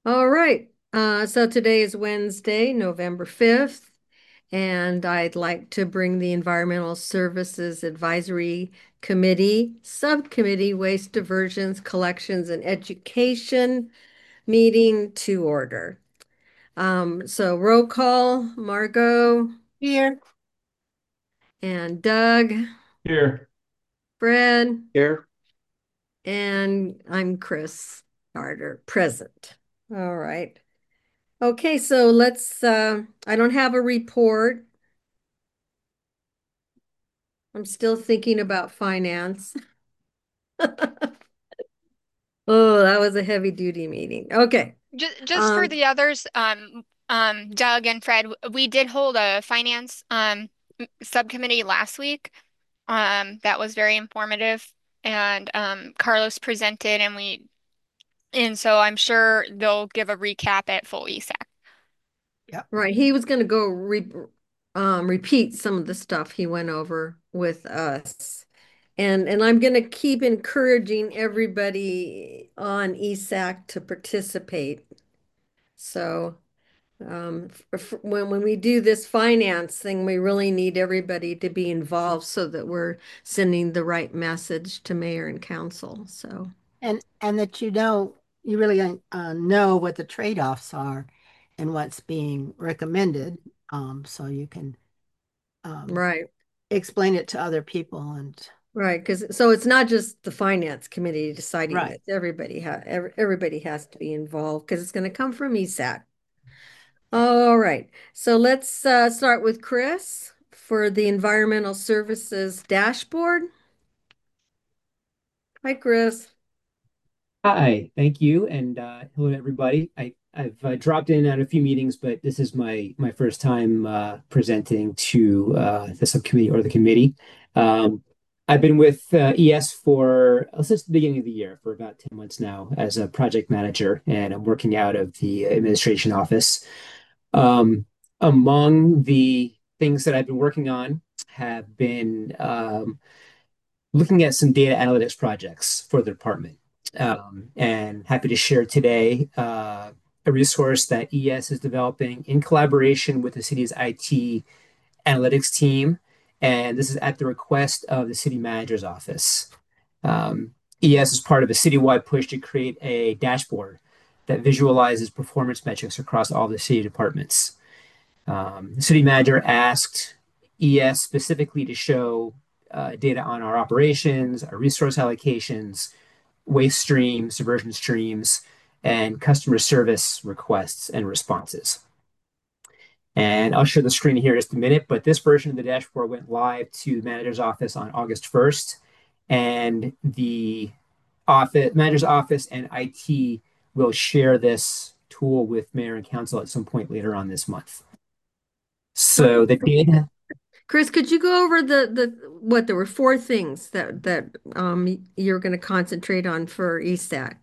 All right. So today is Wednesday, November 5th, and I'd like to bring the Environmental Services Advisory Committee, Subcommittee Waste Diversions, Collections, and Education meeting to order. So roll call, Margot Here. and Doug, Here. Fred, Here. and I'm Chris Carter, present. All right. Okay, so I don't have a report. I'm still thinking about finance. Oh, that was a heavy duty meeting. Okay. Just for Um, the others, Doug and Fred, we did hold a finance subcommittee last week. That was very informative, and Carlos presented, and so I'm sure they'll give a recap at full ESAC. Yep. right. He was going to go repeat some of the stuff he went over with us. And I'm going to keep encouraging everybody on ESAC to participate. So when we do this finance thing, we really need everybody to be involved so that we're sending the right message to mayor and council. So, And that you really know what the trade-offs are and what's being recommended, so you can um, right, explain it to other people and right. Because so it's not just the finance committee deciding right. this. Everybody has to be involved because it's going to come from ESAC. All right. So let's start with Chris for the environmental services dashboard. Hi, Chris. Hi, thank you, and hello everybody. I've dropped in on a few meetings, but this is my first time presenting to the subcommittee or the committee. Um, I've been with ES for since the beginning of the year for about 10 months now as a project manager, and I'm working out of the administration office. Um, Among the things that I've been working on have been looking at some data analytics projects for the department. And happy to share today a resource that ES is developing in collaboration with the city's IT analytics team. And this is at the request of the city manager's office. ES is part of a citywide push to create a dashboard that visualizes performance metrics across all the city departments. The city manager asked ES specifically to show data on our operations, our resource allocations, waste streams, diversion streams, and customer service requests and responses. And I'll share the screen here in just a minute, but this version of the dashboard went live to the manager's office on August 1st. And the manager's office and IT will share this tool with mayor and council at some point later on this month. So the data, Chris, could you go over what there were four things that you're going to concentrate on for ESAC?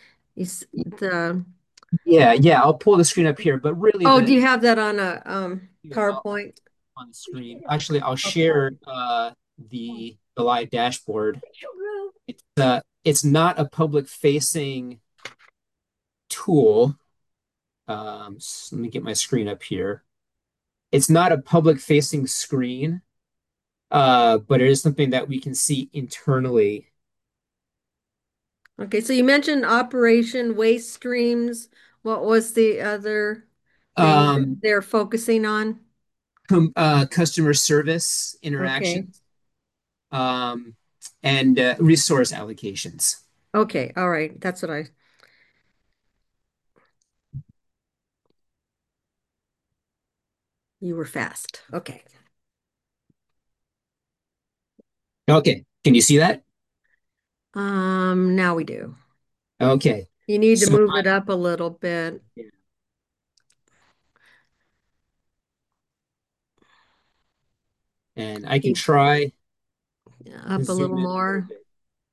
The yeah, I'll pull the screen up here, but really Oh, do you have that on a PowerPoint? on the screen. Actually, I'll Okay. share the live dashboard. It's not a public facing tool. So let me get my screen up here. It's not a public facing screen, but it is something that we can see internally. Okay, so you mentioned Operation Waste Streams. What was the other thing that Um, they're focusing on? Customer service Okay. interactions, um, and resource allocations. Okay, all right. That's what I You were fast. Okay. Okay, can you see that? Now we do. Okay, You need to so move it up a little bit. and I can Keep try to up a little zoom in a little more. bit.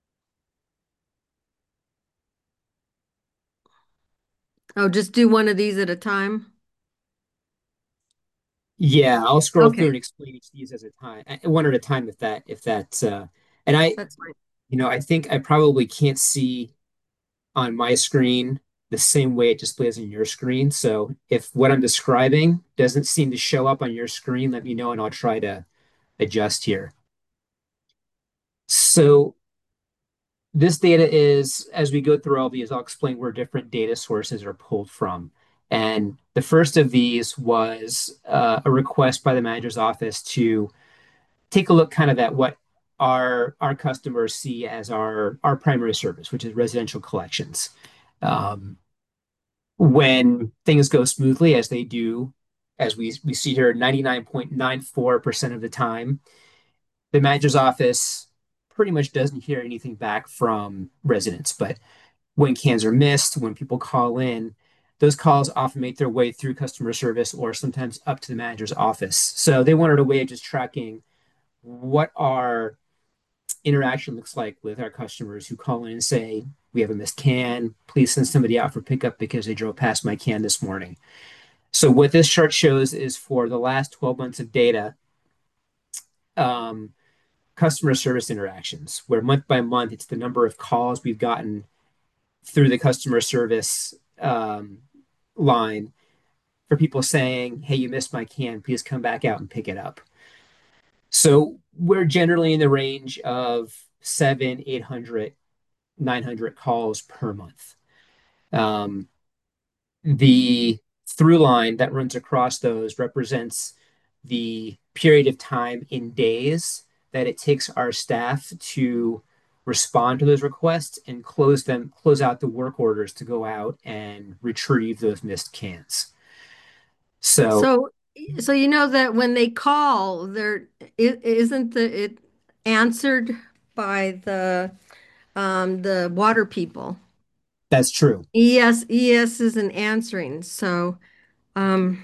Oh, just do one of these at a time. Yeah, I'll scroll through Okay, and explain each of these as a time, one at a time if that's and I that's fine. I think I probably can't see on my screen. the same way it displays on your screen. So if what I'm describing doesn't seem to show up on your screen, let me know and I'll try to adjust here. So this data is, as we go through all these, I'll explain where different data sources are pulled from. And the first of these was a request by the manager's office to take a look kind of at what our customers see as our primary service, which is residential collections. Um, when things go smoothly, as they do, as we see here, 99.94% of the time, the manager's office pretty much doesn't hear anything back from residents. But when cans are missed, when people call in, those calls often make their way through customer service or sometimes up to the manager's office. So they wanted a way of just tracking what our interaction looks like with our customers who call in and say, we have a missed can. Please send somebody out for pickup because they drove past my can this morning. So what this chart shows is for the last 12 months of data, um, customer service interactions, where month by month, it's the number of calls we've gotten through the customer service line for people saying, hey, you missed my can. Please come back out and pick it up. So we're generally in the range of 7, 800, 900 calls per month. Um, the through line that runs across those represents the period of time in days that it takes our staff to respond to those requests and close out the work orders to go out and retrieve those missed cans. So So, so you know that when they call, isn't it answered by the water people? that's true. ES isn't answering. So, um,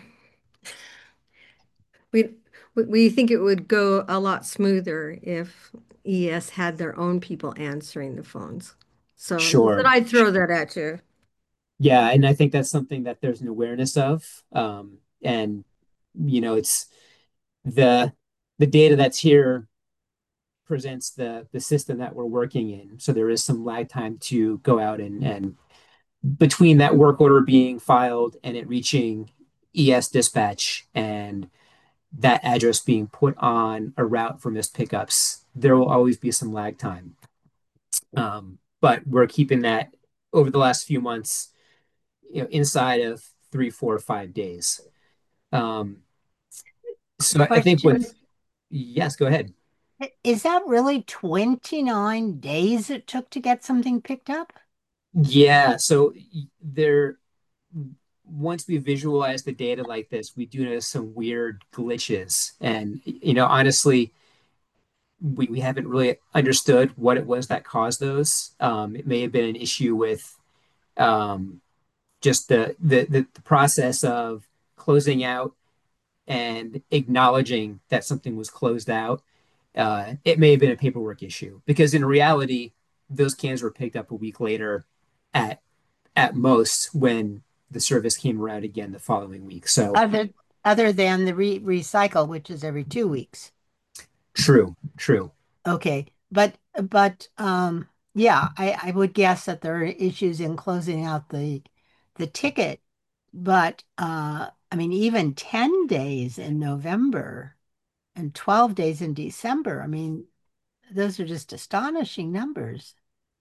we we think it would go a lot smoother if ES had their own people answering the phones. So, but Sure. I'd throw that at you. Yeah, and I think that's something that there's an awareness of. And it's the the data that's here presents the system that we're working in. So there is some lag time to go out and between that work order being filed and it reaching ES dispatch and that address being put on a route for missed pickups, there will always be some lag time. But we're keeping that over the last few months, inside of 3, 4, 5 days. Um, so I think Question, yes, go ahead. is that really 29 days it took to get something picked up? Yeah, so there, once we visualize the data like this, we do notice some weird glitches. And, honestly, we haven't really understood what it was that caused those. It may have been an issue with um, just the process of closing out and acknowledging that something was closed out. It may have been a paperwork issue because in reality, those cans were picked up a week later at at most when the service came around again the following week. So Other other than the recycle, which is every 2 weeks. true, true. Okay, but yeah, I would guess that there are issues in closing out the ticket, but I mean even 10 days in November and 12 days in December. I mean, those are just astonishing numbers.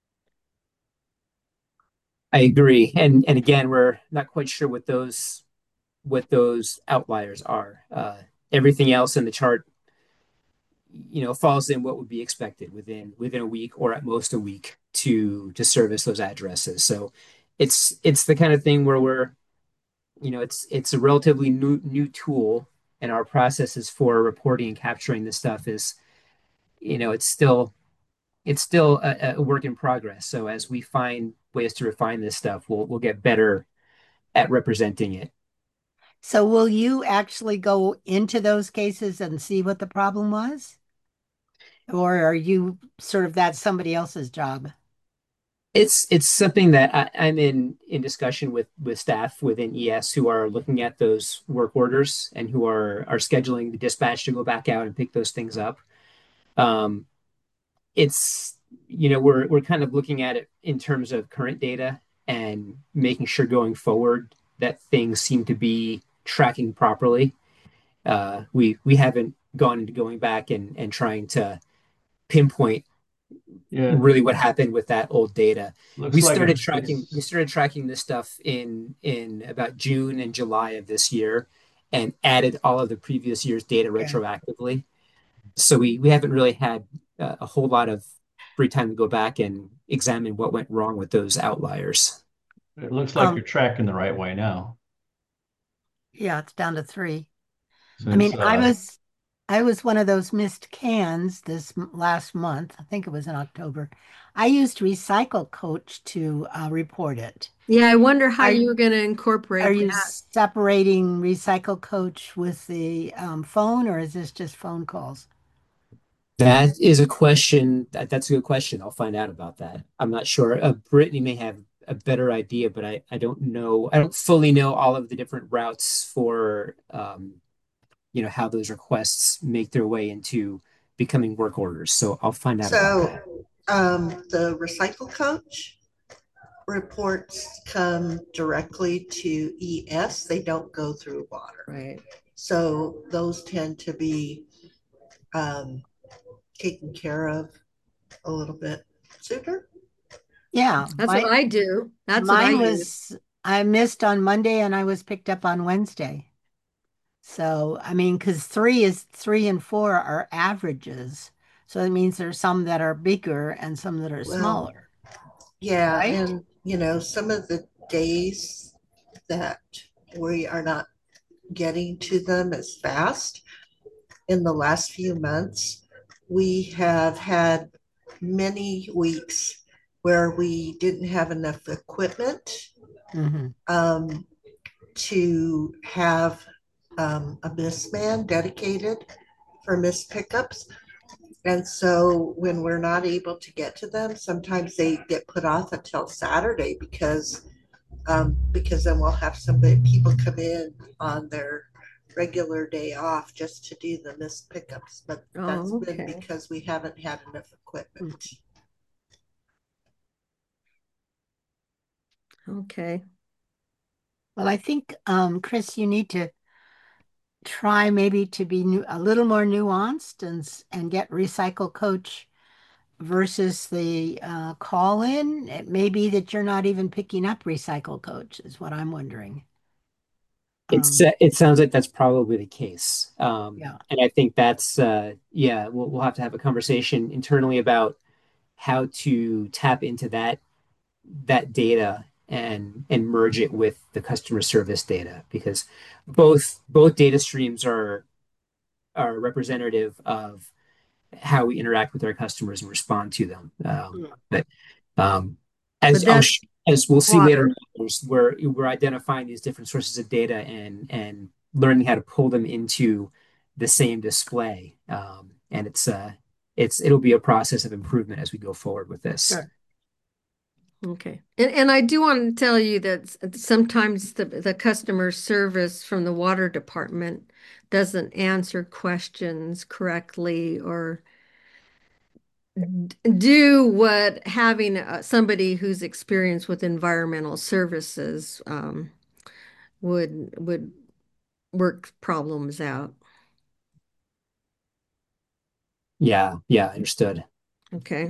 I agree. And again, we're not quite sure what those outliers are. Everything else in the chart, falls in what would be expected within a week or at most a week to service those addresses. So it's the kind of thing where it's a relatively new tool, and our processes for reporting and capturing this stuff is, it's still a work in progress. So as we find ways to refine this stuff, we'll get better at representing it. So will you actually go into those cases and see what the problem was? Or are you sort of that's somebody else's job? It's something that I'm in discussion with staff within ES who are looking at those work orders and who are scheduling the dispatch to go back out and pick those things up. It's we're kind of looking at it in terms of current data and making sure going forward that things seem to be tracking properly. We haven't gone into going back and trying to pinpoint Yeah, really what happened with that old data. looks like We it's started tracking this stuff in about June and July of this year and added all of the previous year's data Okay. retroactively. So we haven't really had a whole lot of free time to go back and examine what went wrong with those outliers. it looks like Um, you're tracking the right way now. yeah, it's down to three. I Since mean, I was one of those missed cans last month. I think it was in October. I used Recycle Coach to report it. Yeah, I wonder how Are you were going to are incorporate you that. separating Recycle Coach with the phone, or is this just phone calls? That is a question. That's a good question. I'll find out about that. I'm not sure. Brittany may have a better idea, but I don't know. I don't fully know all of the different routes for how those requests make their way into becoming work orders. So I'll find out about So that. the recycle coach reports come directly to ES. They don't go through water. Right. So those tend to be um, taken care of a little bit sooner. Yeah, That's what I do. That's what I mine use. was I missed on Monday and I was picked up on Wednesday. So, I mean, because three and four are averages. So it means there's some that are bigger and some that are Well, smaller, yeah, right? and some of the days that we are not getting to them as fast in the last few months, we have had many weeks where we didn't have enough equipment Hmm. um, to have a miss man dedicated for missed pickups. And so when we're not able to get to them, sometimes they get put off until Saturday because then we'll have people come in on their regular day off just to do the missed pickups. But that's Oh, been okay. because we haven't had enough equipment. Okay. Well, I think, Chris, you need to try maybe to be a little more nuanced and get Recycle Coach versus the call in. It may be that you're not even picking up Recycle Coach, is what I'm wondering. Um, It sounds like that's probably the case. yeah. And I think that's yeah, we'll have to have a conversation internally about how to tap into that data and merge it with the customer service data because both data streams are representative of how we interact with our customers and respond to them. But um, But as that's as we'll see later, water. we're identifying these different sources of data and learning how to pull them into the same display. And it'll be a process of improvement as we go forward with this. Sure. Okay. And I do want to tell you that sometimes the customer service from the water department doesn't answer questions correctly or do what having somebody who's experienced with environmental services would work problems out. Yeah, yeah, understood. Okay.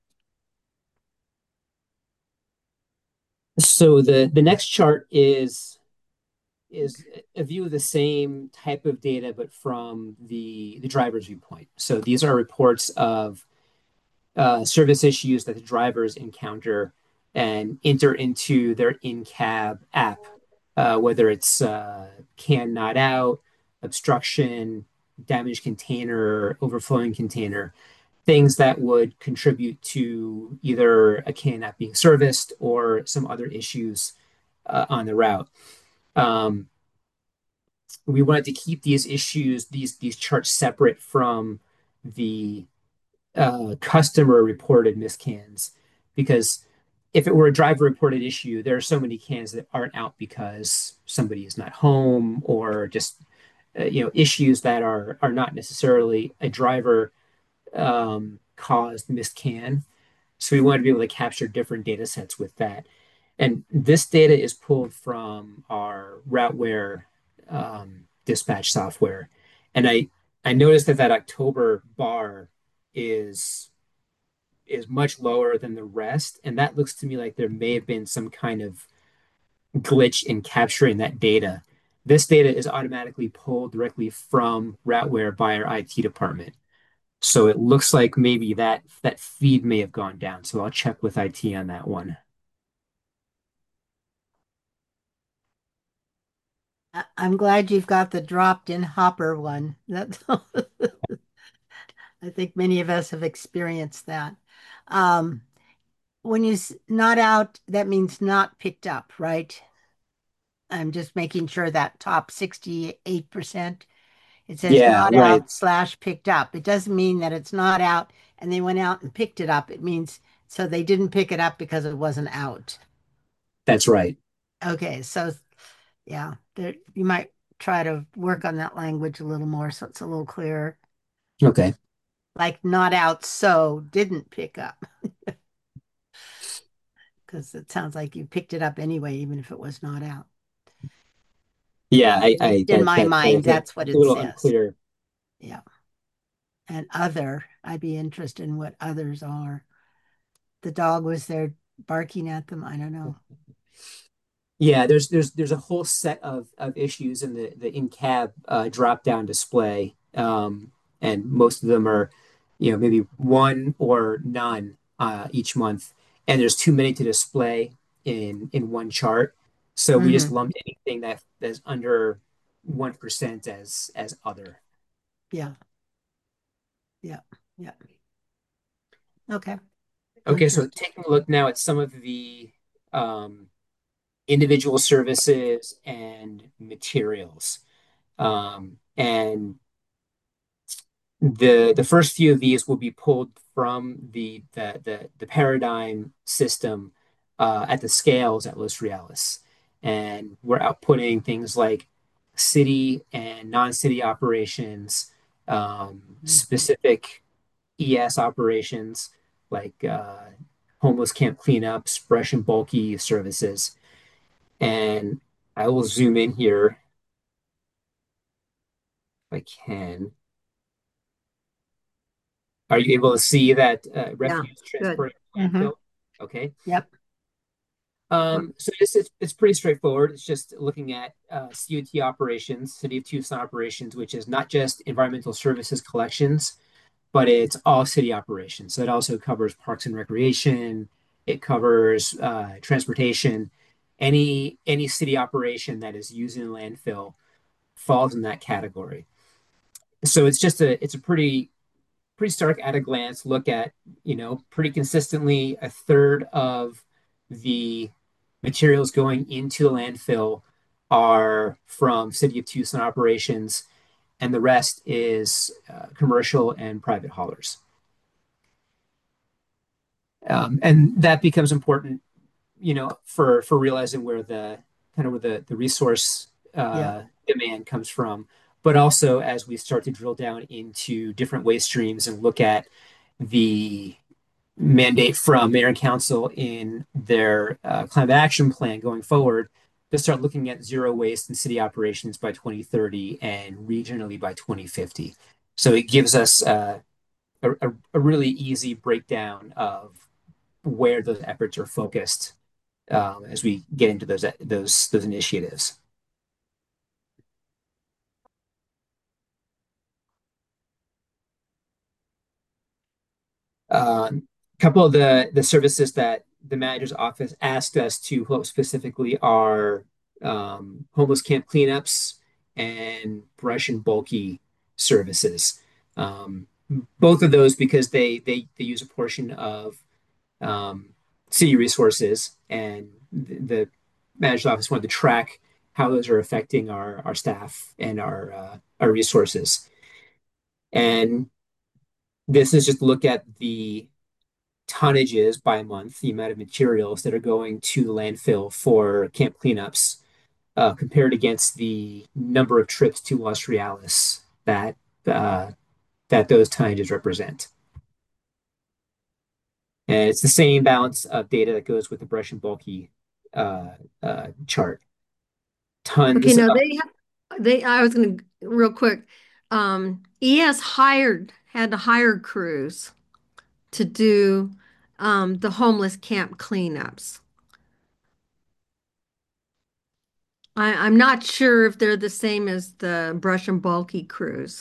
So the next chart is a view of the same type of data, but from the driver's viewpoint. So these are reports of service issues that the drivers encounter and enter into their in-cab app, whether it's can not out, obstruction, damaged container, overflowing container, things that would contribute to either a can not being serviced or some other issues on the route. Um, we wanted to keep these issues, these charts separate from the customer reported miscans because if it were a driver reported issue, there are so many cans that aren't out because somebody is not home or just issues that are not necessarily a driver caused miscan. So we wanted to be able to capture different data sets with that. And this data is pulled from our Routeware dispatch software. And I noticed that that October bar is is much lower than the rest, and that looks to me like there may have been some kind of glitch in capturing that data. This data is automatically pulled directly from Routeware by our IT department. So it looks like maybe that feed may have gone down. So I'll check with IT on that one. I'm glad you've got the dropped-in hopper one. That's I think many of us have experienced that. Um, when not out, that means not picked up, right? I'm just making sure that top 68%, it says Yeah, not right. out slash picked up. It doesn't mean that it's not out and they went out and picked it up. It means so they didn't pick it up because it wasn't out. That's right. Okay, so yeah, there, you might try to work on that language a little more so it's a little clearer. Okay. Like not out, so didn't pick up, because it sounds like you picked it up anyway, even if it was not out. Yeah, At least in my I mind, think that's what a it little says. unclear. Yeah. And other, I'd be interested in what others are. The dog was there barking at them. I don't know. Yeah, there's a whole set of issues in the in-cab drop down display, and most of them are, maybe one or none each month, and there's too many to display in one chart. So we just Hmm. lumped anything that's under 1% as other. Yeah. Yeah. Yeah. Okay. Okay, so Interesting. taking a look now at some of the um, individual services and materials. And the first few of these will be pulled from the paradigm system at the scales at Los Reales. And we're outputting things like city and non-city operations, Mhm. specific ES operations like homeless camp cleanups, brush and bulky services. And I will zoom in here if I can. Are you able to see that Yeah, refuse good. transport Hmm. landfill? Okay. Yep. So it's pretty straightforward. It's just looking at COT operations, City of Tucson operations, which is not just environmental services collections, but it's all city operations. So it also covers parks and recreation. It covers transportation. Any city operation that is using a landfill falls in that category. So it's a pretty stark at a glance look at, pretty consistently a third of the materials going into the landfill are from City of Tucson operations, and the rest is commercial and private haulers. And that becomes important, for realizing where the resource Yep. demand comes from, but also as we start to drill down into different waste streams and look at the mandate from mayor and council in their climate action plan going forward to start looking at zero waste in city operations by 2030 and regionally by 2050. So it gives us a really easy breakdown of where those efforts are focused as we get into those initiatives. A couple of the services that the manager's office asked us to help specifically are homeless camp cleanups and brush and bulky services. Um, Both of those because they use a portion of um, city resources, and the manager's office wanted to track how those are affecting our staff and our resources. And this is just look at the tonnages by month, the amount of materials that are going to the landfill for camp cleanups, compared against the number of trips to Los Reales uh, that those tonnages represent. And it's the same balance of data that goes with the brush and bulky chart. Tons Okay, of now I was gonna real quick. ES had to hire crews to do the homeless camp cleanups. I'm not sure if they're the same as the brush and bulky crews.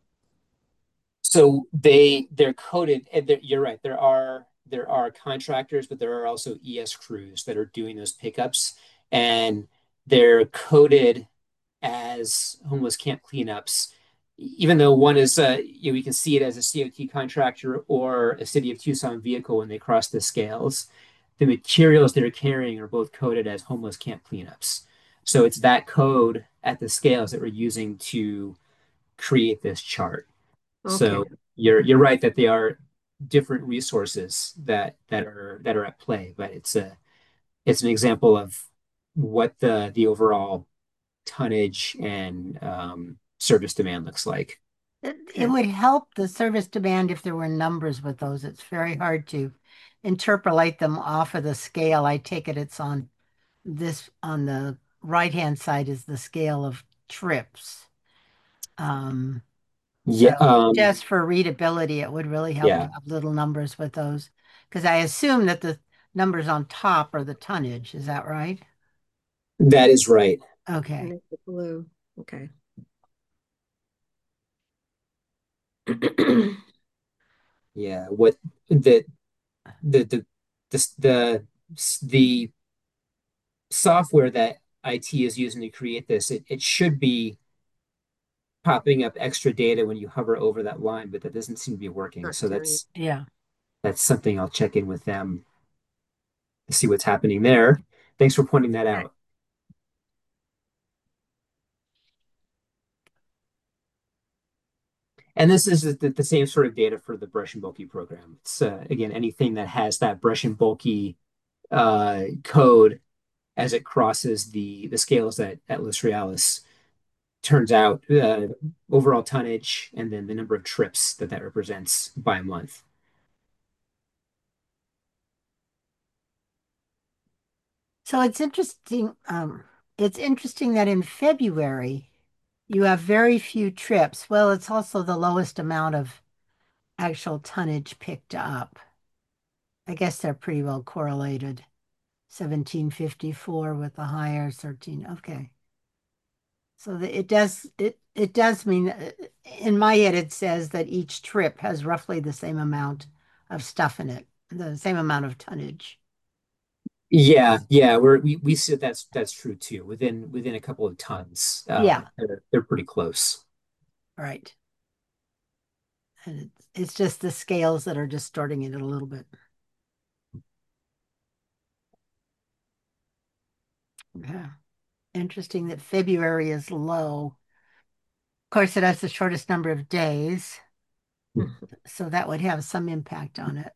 So they're coded, and you're right. There are contractors, but there are also ES crews that are doing those pickups, and they're coded as homeless camp cleanups. Even though one is, we can see it as a COT contractor or a City of Tucson vehicle when they cross the scales. The materials they're carrying are both coded as homeless camp cleanups. So it's that code at the scales that we're using to create this chart. Okay. So you're right that they are different resources that are at play, but it's an example of what the overall tonnage and service demand looks like. It Okay. would help the service demand if there were numbers with those. It's very hard to interpolate them off of the scale. I take it it's on the right-hand side is the scale of trips. Um, Yeah, so just for readability, it would really help to yeah, have little numbers with those. Because I assume that the numbers on top are the tonnage. Is that right? that is right. And Okay. it's the blue. Okay. Yeah, what the the the software that IT is using to create this, it should be popping up extra data when you hover over that line, but that doesn't seem to be working. Not So doing it. Yeah. that's something I'll check in with them to see what's happening there. Thanks for pointing that Okay. out. And this is the same sort of data for the brush and bulky program. It's again anything that has that brush and bulky code as it crosses the scales at Los Reales turns out overall tonnage and then the number of trips that represents by month. So it's interesting that in February you have very few trips. Well, it's also the lowest amount of actual tonnage picked up. I guess they're pretty well correlated. 1754 with the higher 13. Okay. So it does mean in my head it says that each trip has roughly the same amount of stuff in it, the same amount of tonnage. Yeah, we see that's true too. Within a couple of tons, Yeah, they're pretty close. right. And it's just the scales that are distorting it a little bit. Yeah. Interesting that February is low. Of course, it has the shortest number of days, so that would have some impact on it.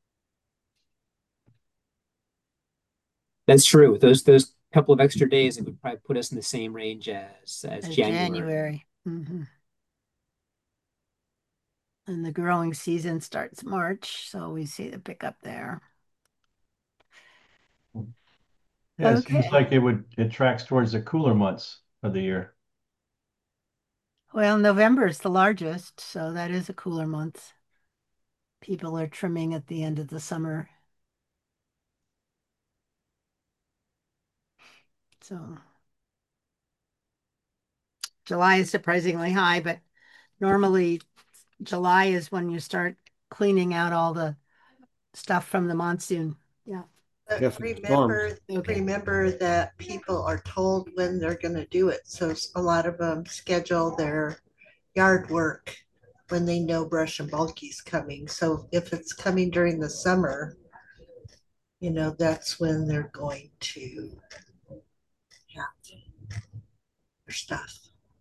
That's true. Those couple of extra days, it would probably put us in the same range as As January. January. And the growing season starts March, so we see the pickup there. Yeah, it seems Okay. like it tracks towards the cooler months of the year. Well, November is the largest, so that is a cooler month. People are trimming at the end of the summer. So July is surprisingly high, but normally July is when you start cleaning out all the stuff from the monsoon. Yeah. But Yeah, for the storms. Okay. remember that people are told when they're going to do it. So a lot of them schedule their yard work when they know brush and bulky's coming. So if it's coming during the summer, that's when they're going to have their stuff.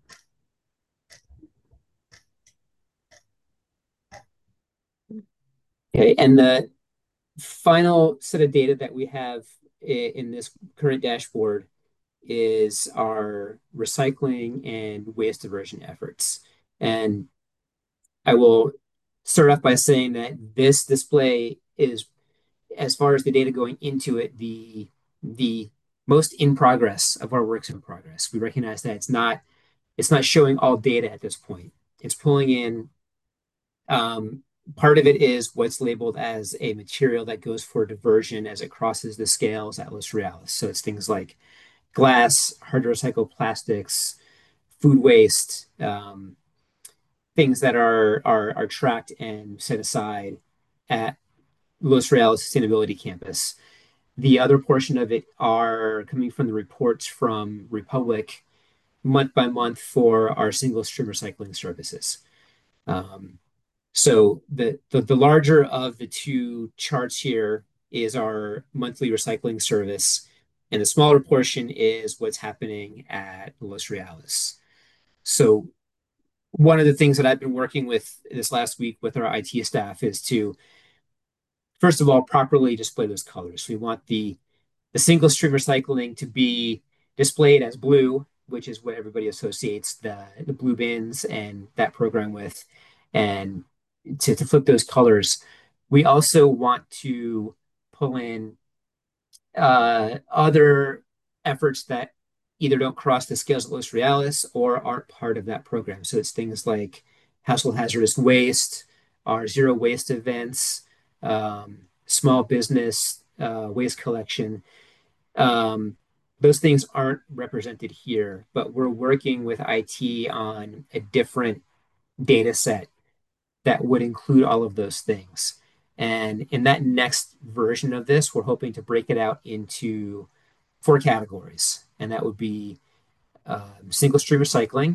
Okay, and the final set of data that we have in this current dashboard is our recycling and waste diversion efforts. And I will start off by saying that this display is, as far as the data going into it, the the most in progress of our works in progress. We recognize that it's not showing all data at this point. It's pulling in part of it is what's labeled as a material that goes for diversion as it crosses the scales at Los Reales. So it's things like glass, hard to recycle plastics, food waste, things that are tracked and set aside at Los Reales Sustainability Campus. The other portion of it are coming from the reports from Republic month by month for our single stream recycling services. Um, so the larger of the two charts here is our monthly recycling service, and the smaller portion is what's happening at Los Reales. So one of the things that I've been working with this last week with our IT staff is to, first of all, properly display those colors. We want the single stream recycling to be displayed as blue, which is what everybody associates the blue bins and that program with. And to flip those colors, we also want to pull in other efforts that either don't cross the scales of Los Reales or aren't part of that program. So it's things like household hazardous waste, our zero waste events, small business waste collection. um, those things aren't represented here, but we're working with IT on a different data set that would include all of those things. And in that next version of this, we're hoping to break it out into four categories. And that would be single stream recycling,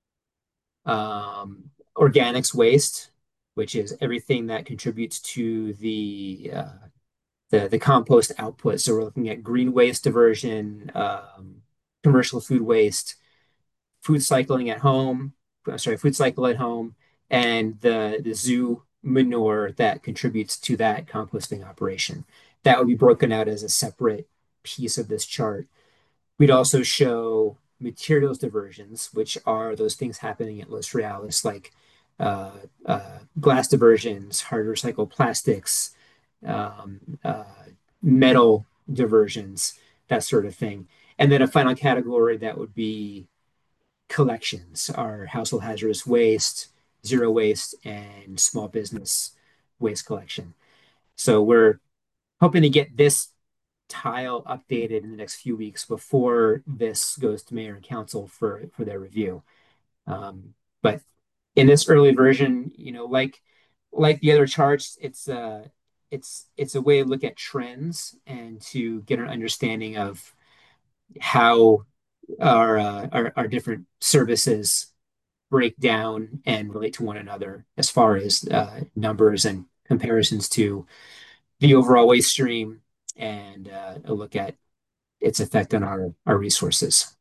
organics waste, which is everything that contributes to the compost output. So we're looking at green waste diversion, commercial food waste, food cycling at home, sorry, food cycle at home, and the zoo manure that contributes to that composting operation. That would be broken out as a separate piece of this chart. We'd also show materials diversions, which are those things happening at Los Reales, like uh, glass diversions, hard to recycle plastics, um, uh, metal diversions, that sort of thing. And then a final category that would be collections, our household hazardous waste, zero waste, and small business waste collection. So we're hoping to get this tile updated in the next few weeks before this goes to mayor and council for their review. But in this early version, like the other charts, it's a way to look at trends and to get an understanding of how our different services break down and relate to one another as far as numbers and comparisons to the overall waste stream and a look at its effect on our resources.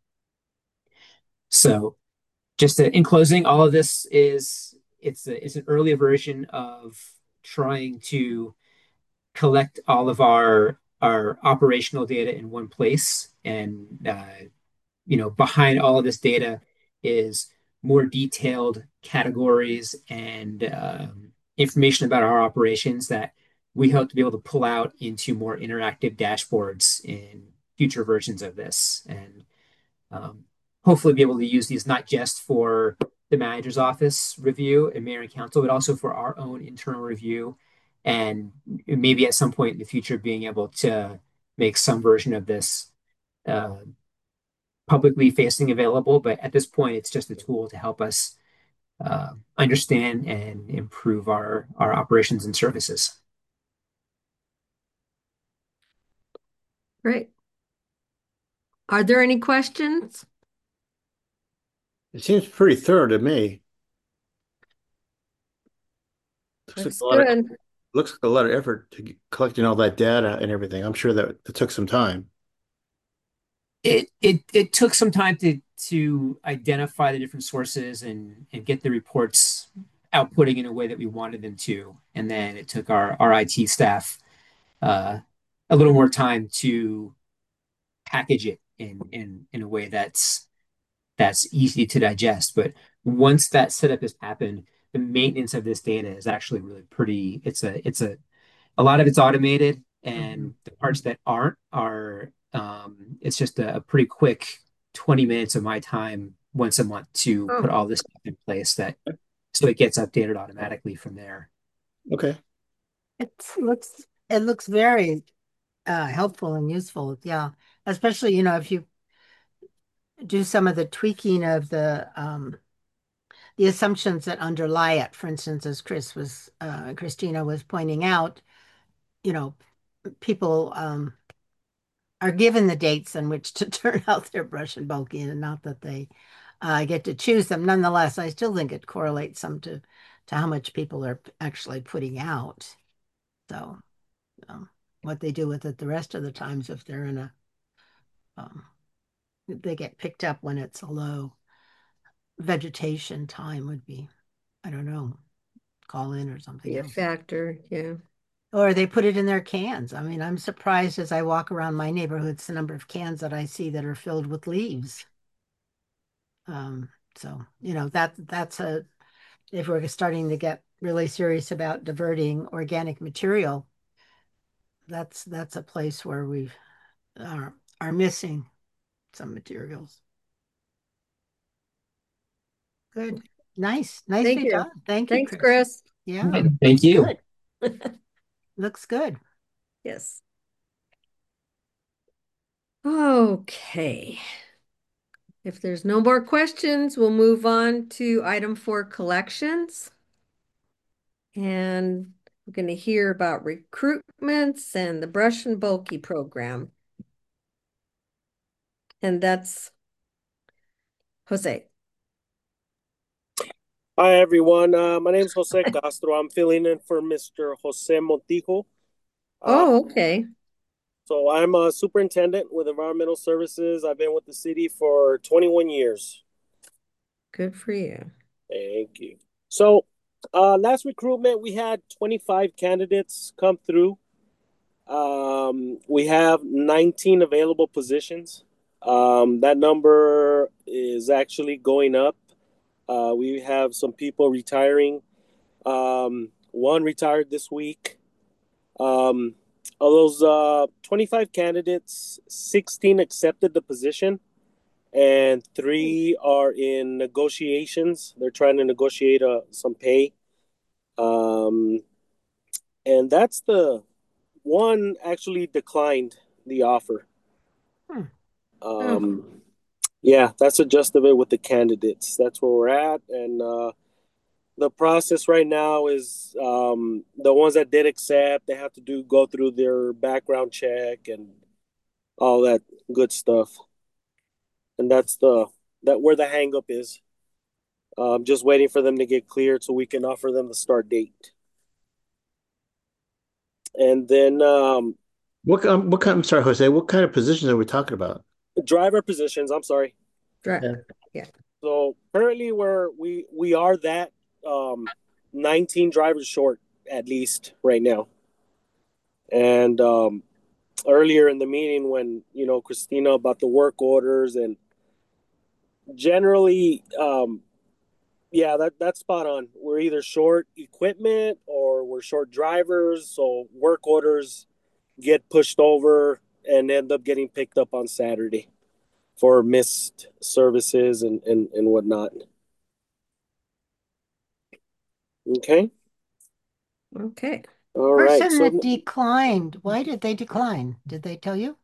So in closing, all of this is it's an early version of trying to collect all of our operational data in one place. And behind all of this data is more detailed categories and information about our operations that we hope to be able to pull out into more interactive dashboards in future versions of this. And hopefully be able to use these not just for the manager's office review and mayor and council, but also for our own internal review. And maybe at some point in the future, being able to make some version of this uh, publicly facing available. But at this point, it's just a tool to help us understand and improve our operations and services. Great. Are there any questions? It seems pretty thorough to me. Looks good. Looks like a lot of effort to collecting all that data and everything. I'm sure that it took some time. It took some time to identify the different sources and get the reports outputting in a way that we wanted them to. And then it took our IT staff uh, a little more time to package it in a way that's easy to digest. But once that setup has happened, the maintenance of this data is actually really pretty. A lot of it's automated, and the parts that aren't are It's just a pretty quick 20 minutes of my time once a month to put Oh, all this stuff in place that so it gets updated automatically from there. Okay. It looks very helpful and useful. Yeah. Especially, if you do some of the tweaking of the assumptions that underlie it. For instance, as Christina was pointing out, you know, people are given the dates on which to turn out their brush and bulky, and not that they get to choose them. Nonetheless, I still think it correlates some to how much people are actually putting out. So, what they do with it the rest of the times, if they're in um, they get picked up when it's a low vegetation time, would be, I don't know, call in or something be a else. factor. Yeah. Or they put it in their cans. I mean, I'm surprised as I walk around my neighborhoods, the number of cans that I see that are filled with leaves. So, that's if we're starting to get really serious about diverting organic material, that's a place where we are missing some materials. Good. Nice. Thank Nicely you. done. Thank you, Thanks, Chris. Chris. Yeah, Thank you. Good. looks good. Yes. Okay. If there's no more questions, we'll move on to item 4, collections. And we're going to hear about recruitments and the brush and bulky program. And that's Jose. Hi, everyone. My name is Jose Castro. I'm filling in for Mr. Jose Montijo. Oh, okay. So I'm a superintendent with environmental services. I've been with the city for 21 years. Good for you. Thank you. So last recruitment, we had 25 candidates come through. We have 19 available positions. That number is actually going up. We have some people retiring. One retired this week. Of those 25 candidates, 16 accepted the position, and 3 are in negotiations. They're trying to negotiate some pay. Um, and that's the one actually declined the offer. Hmm. Um, yeah, that's the gist of it with the candidates. That's where we're at. And the process right now is the ones that did accept, they have to go through their background check and all that good stuff. And that's that where the hang up is. Just waiting for them to get cleared so we can offer them the start date. And then What kind, I'm sorry, Jose, what kind of positions are we talking about? driver positions, I'm sorry. Yeah. Yeah. So currently we are that 19 drivers short at least right now. And earlier in the meeting when, Christina about the work orders and generally yeah, that's spot on. We're either short equipment or we're short drivers, so work orders get pushed over and end up getting picked up on Saturday for missed services and whatnot. Okay. Okay. All right. Person So that declined, why did they decline? Did they tell you?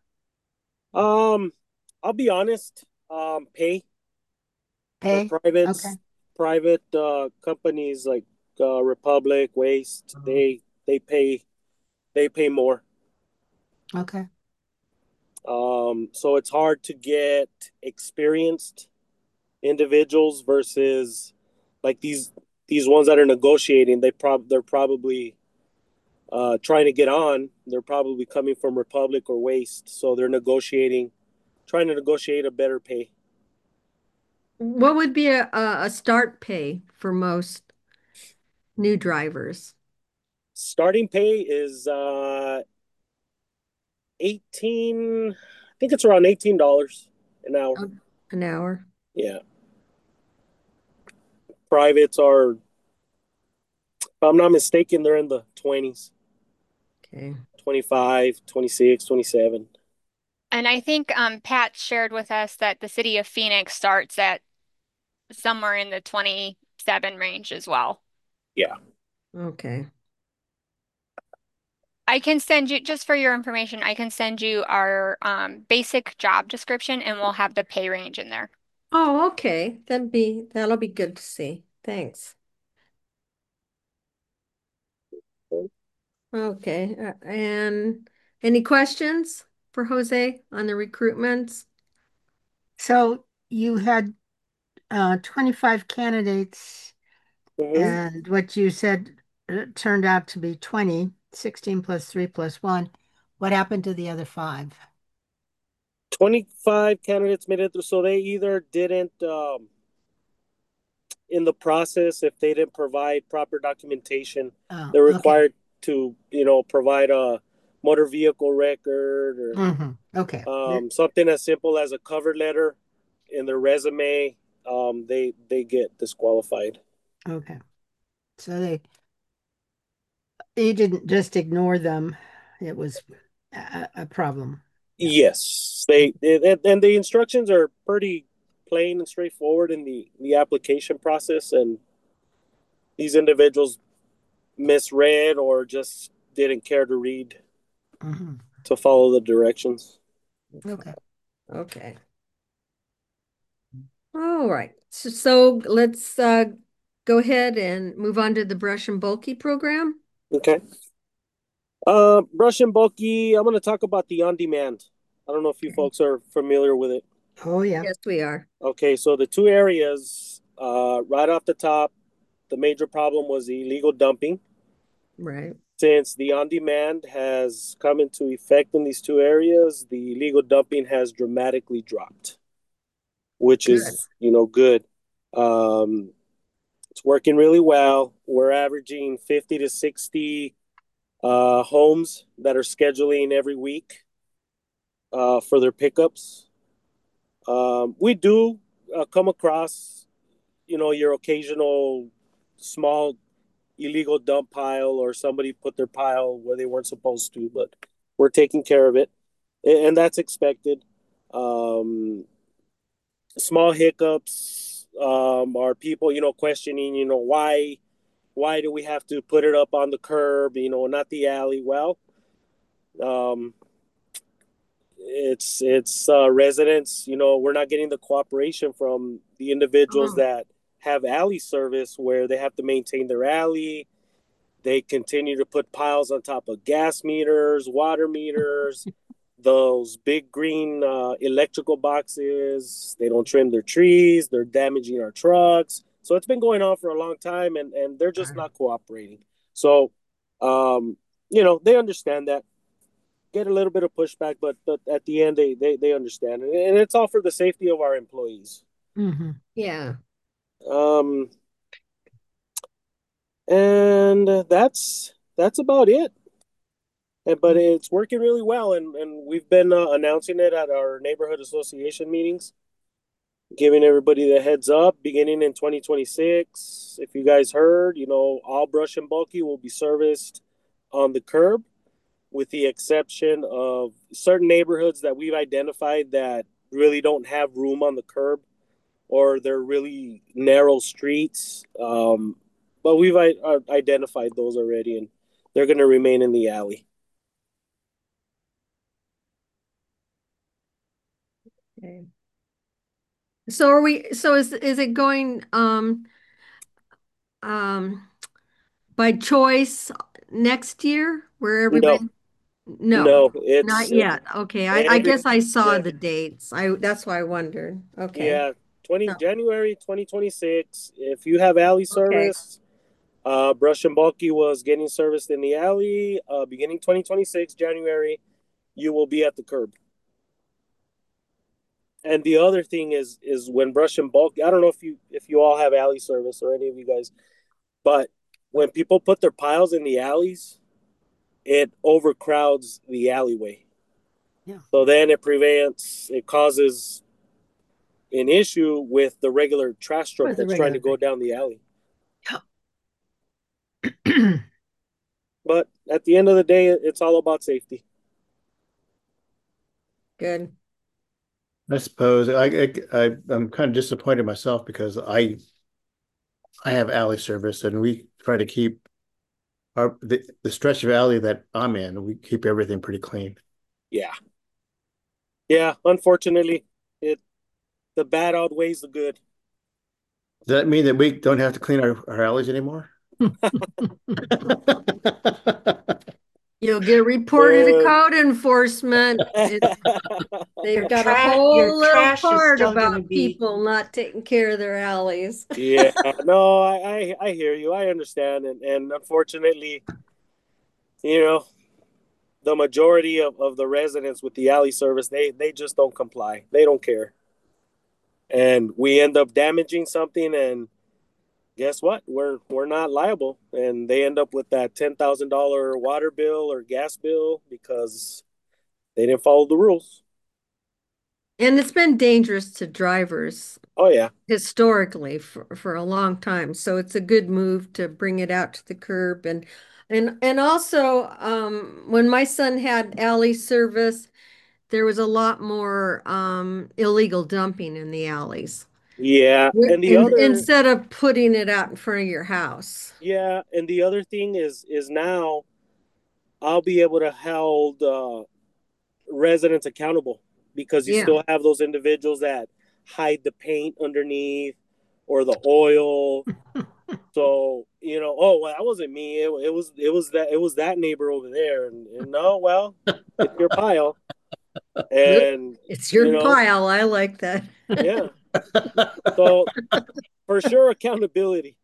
I'll be honest, pay for Pay? Okay. private companies like Republic Waste, they pay more. Okay. So it's hard to get experienced individuals versus like these ones that are negotiating. They're probably trying to get on. They're probably coming from Republic or Waste, so they're trying to negotiate a better pay. What would be a start pay for most new drivers? Starting pay is 18. I think it's around $18 an hour. An hour? Yeah. Privates are, if I'm not mistaken, they're in the 20s. Okay. 25, 26, 27. And I think Pat shared with us that the city of Phoenix starts at somewhere in the 27 range as well. Yeah. Okay. I can send you, just for your information, I can send you our basic job description and we'll have the pay range in there. Oh, okay. That'll be good to see. Thanks. Okay. And any questions for Jose on the recruitments? So you had 25 candidates, Mhm. and what you said turned out to be 20, 16 plus 3 plus 1. What happened to the other 5? 25 candidates made it through, so they either didn't in the process, if they didn't provide proper documentation, Oh, they're okay. required to, provide a motor vehicle record or Okay. something as simple as a cover letter in their resume. They get disqualified. Okay. So you didn't just ignore them. It was a problem. Yeah. Yes, and the instructions are pretty plain and straightforward in the application process, and these individuals misread or just didn't care to read hmm to follow the directions. Okay. Okay. All right. So let's go ahead and move on to the brush and bulky program. Okay. Brush and bulky. I'm going to talk about the on demand. I don't know if you Okay. folks are familiar with it. Oh, yeah. Yes, we are. Okay, so the two areas, right off the top, the major problem was the illegal dumping. Right. Since the on demand has come into effect in these two areas, the illegal dumping has dramatically dropped, which Good. is, good. Um, it's working really well. We're averaging 50 to 60 homes that are scheduling every week for their pickups. We do come across, your occasional small illegal dump pile or somebody put their pile where they weren't supposed to, but we're taking care of it, and that's expected. Um, Small hiccups are people, questioning, why do we have to put it up on the curb, not the alley? Well, um, it's residents. We're not getting the cooperation from the individuals Oh, that have alley service where they have to maintain their alley. They continue to put piles on top of gas meters, water meters, those big green electrical boxes. They don't trim their trees. They're damaging our trucks. So it's been going on for a long time, and they're just darn. not cooperating. So, um, they understand that. Get a little bit of pushback, but at the end, they understand it, and it's all for the safety of our employees. hmm Yeah. Um, and that's about it. But it's working really well, and we've been announcing it at our neighborhood association meetings, giving everybody the heads up. Beginning in 2026, if you guys heard, all brush and bulky will be serviced on the curb, with the exception of certain neighborhoods that we've identified that really don't have room on the curb, or they're really narrow streets. But we've identified those already, and they're going to remain in the alley. Okay. So is it going um by choice next year where everybody? No, No, no, not it's yet. Okay. I every guess I saw yeah, the dates. That's why I wondered. Okay. yeah, 20 No. January 2026. If you have alley Okay. service, Brush and Bulky was getting serviced in the alley. Beginning 2026 January, you will be at the curb. And the other thing is when Brush and Bulky, I don't know if you all have alley service or any of you guys, but when people put their piles in the alleys, it overcrowds the alleyway. Yeah. So then it causes an issue with the regular trash truck With the that's trying to regular go thing. down the alley. Yeah. But at the end of the day, it's all about safety. Good. I suppose I'm kind of disappointed myself because I have alley service and we try to keep the stretch of alley that I'm in, we keep everything pretty clean. Yeah. Yeah, unfortunately, it the bad outweighs the good. Does that mean that we don't have to clean our alleys anymore? You'll get reported to code enforcement. They've got a Your whole little trash is part still gonna about be, people not taking care of their alleys. Yeah, no, I hear you. I understand, and unfortunately, you know, the majority of the residents with the alley service, they just don't comply. They don't care, and we end up damaging something, and guess what? We're not liable, and they end up with that $10,000 water bill or gas bill because they didn't follow the rules. And it's been dangerous to drivers Oh yeah, historically for a long time. So it's a good move to bring it out to the curb and also when my son had alley service, there was a lot more illegal dumping in the alleys. yeah, and Instead of putting it out in front of your house. the other thing is now I'll be able to hold residents accountable because you Yeah. still have those individuals that hide the paint underneath or the oil. So oh well, that wasn't me. It was that neighbor over there, and no, well, it's your pile, and It's you your know, pile. I like that. yeah. So for sure, accountability.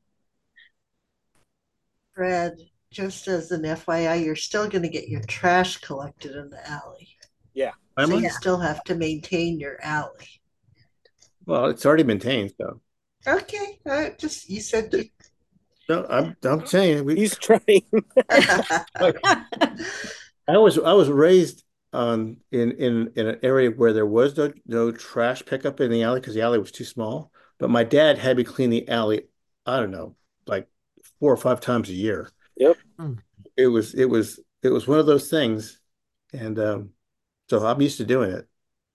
Fred, just as an FYI, you're still gonna get your trash collected in the alley. Yeah. So you Yeah. still have to maintain your alley. Well, it's already maintained, so. Okay, just you said you. No, I'm saying He's trying. like, I was raised in an area where there was no trash pickup in the alley because the alley was too small. But my dad had me clean the alley, I don't know, like 4 or 5 times a year. Yep. It was one of those things, and so I'm used to doing it.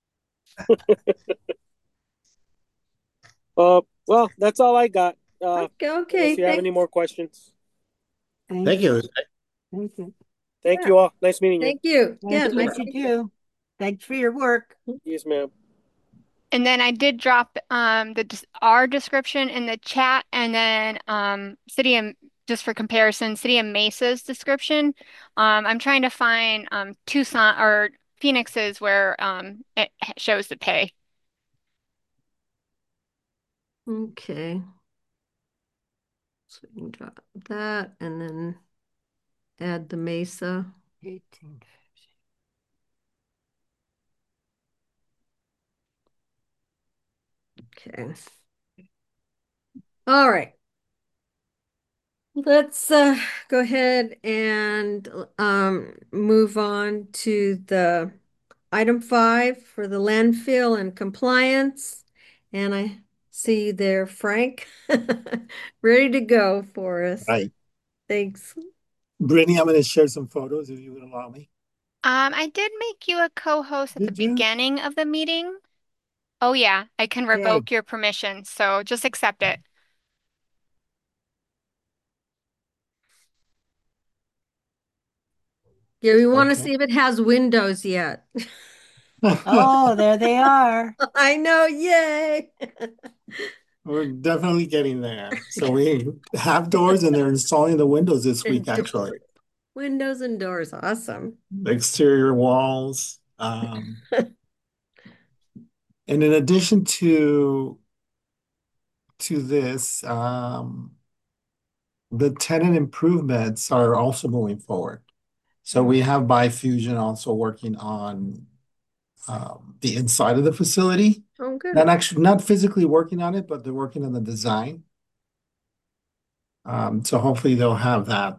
Well, that's all I got. Okay, Unless you have any more questions. Thank you. Thank you. Thank Yeah. you all. Nice meeting you. Thank you. Nice Yeah, to nice meet to you meet you. too. Thanks for your work. Yes, ma'am. And then I did drop our description in the chat, and then just for comparison, City of Mesa's description. I'm trying to find Tucson or Phoenix's where it shows the pay. Okay. So we can drop that and then add the Mesa. 18. Okay. All right. Let's go ahead and move on to the item 5 for the landfill and compliance. And I see you there, Frank, ready to go for us. Right. Thanks. Brittany, I'm going to share some photos if you would allow me. I did make you a co-host at the Did you? beginning of the meeting. Oh yeah, I can revoke your permission, so just accept it. Yeah, we want to Okay. see if it has windows yet. Oh, there they are. I know, yay. We're definitely getting there. So we have doors and they're installing the windows this week, And actually. doors. Windows and doors, awesome. The exterior walls. And in addition to this, the tenant improvements are also moving forward. So we have Bifusion also working on the inside of the facility. Oh, good. Not physically working on it, but they're working on the design. So hopefully they'll have that.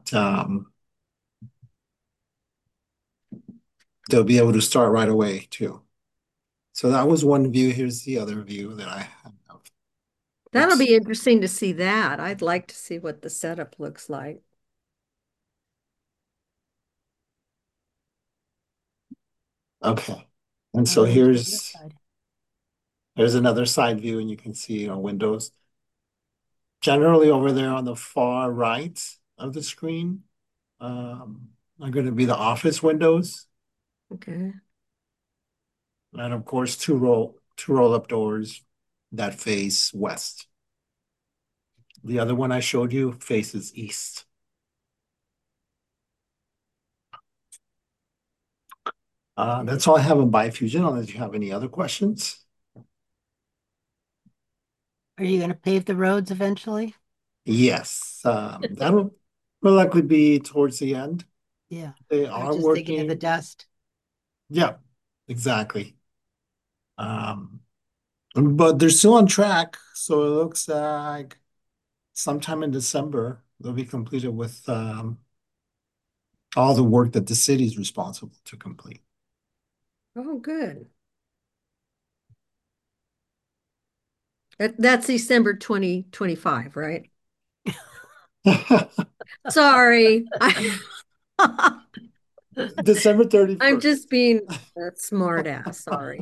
They'll be able to start right away too. So that was one view. Here's the other view that I have. That'll be interesting to see that. I'd like to see what the setup looks like. Okay. And so Oh, there's the other side. here's another side view, and you can see our windows. Generally over there on the far right of the screen are going to be the office windows. Okay. And of course, two roll-up doors that face west. The other one I showed you faces east. That's all I have on Bifusion, unless you have any other questions. Are you going to pave the roads eventually? Yes, that'll likely be towards the end. Yeah. They I are was just thinking of the working. dust. Yeah, exactly. But they're still on track, so it looks like sometime in December they'll be completed with all the work that the city is responsible to complete. Oh, good. That's December 2025, right? Sorry. December I'm 31st. just being a smart ass. Sorry.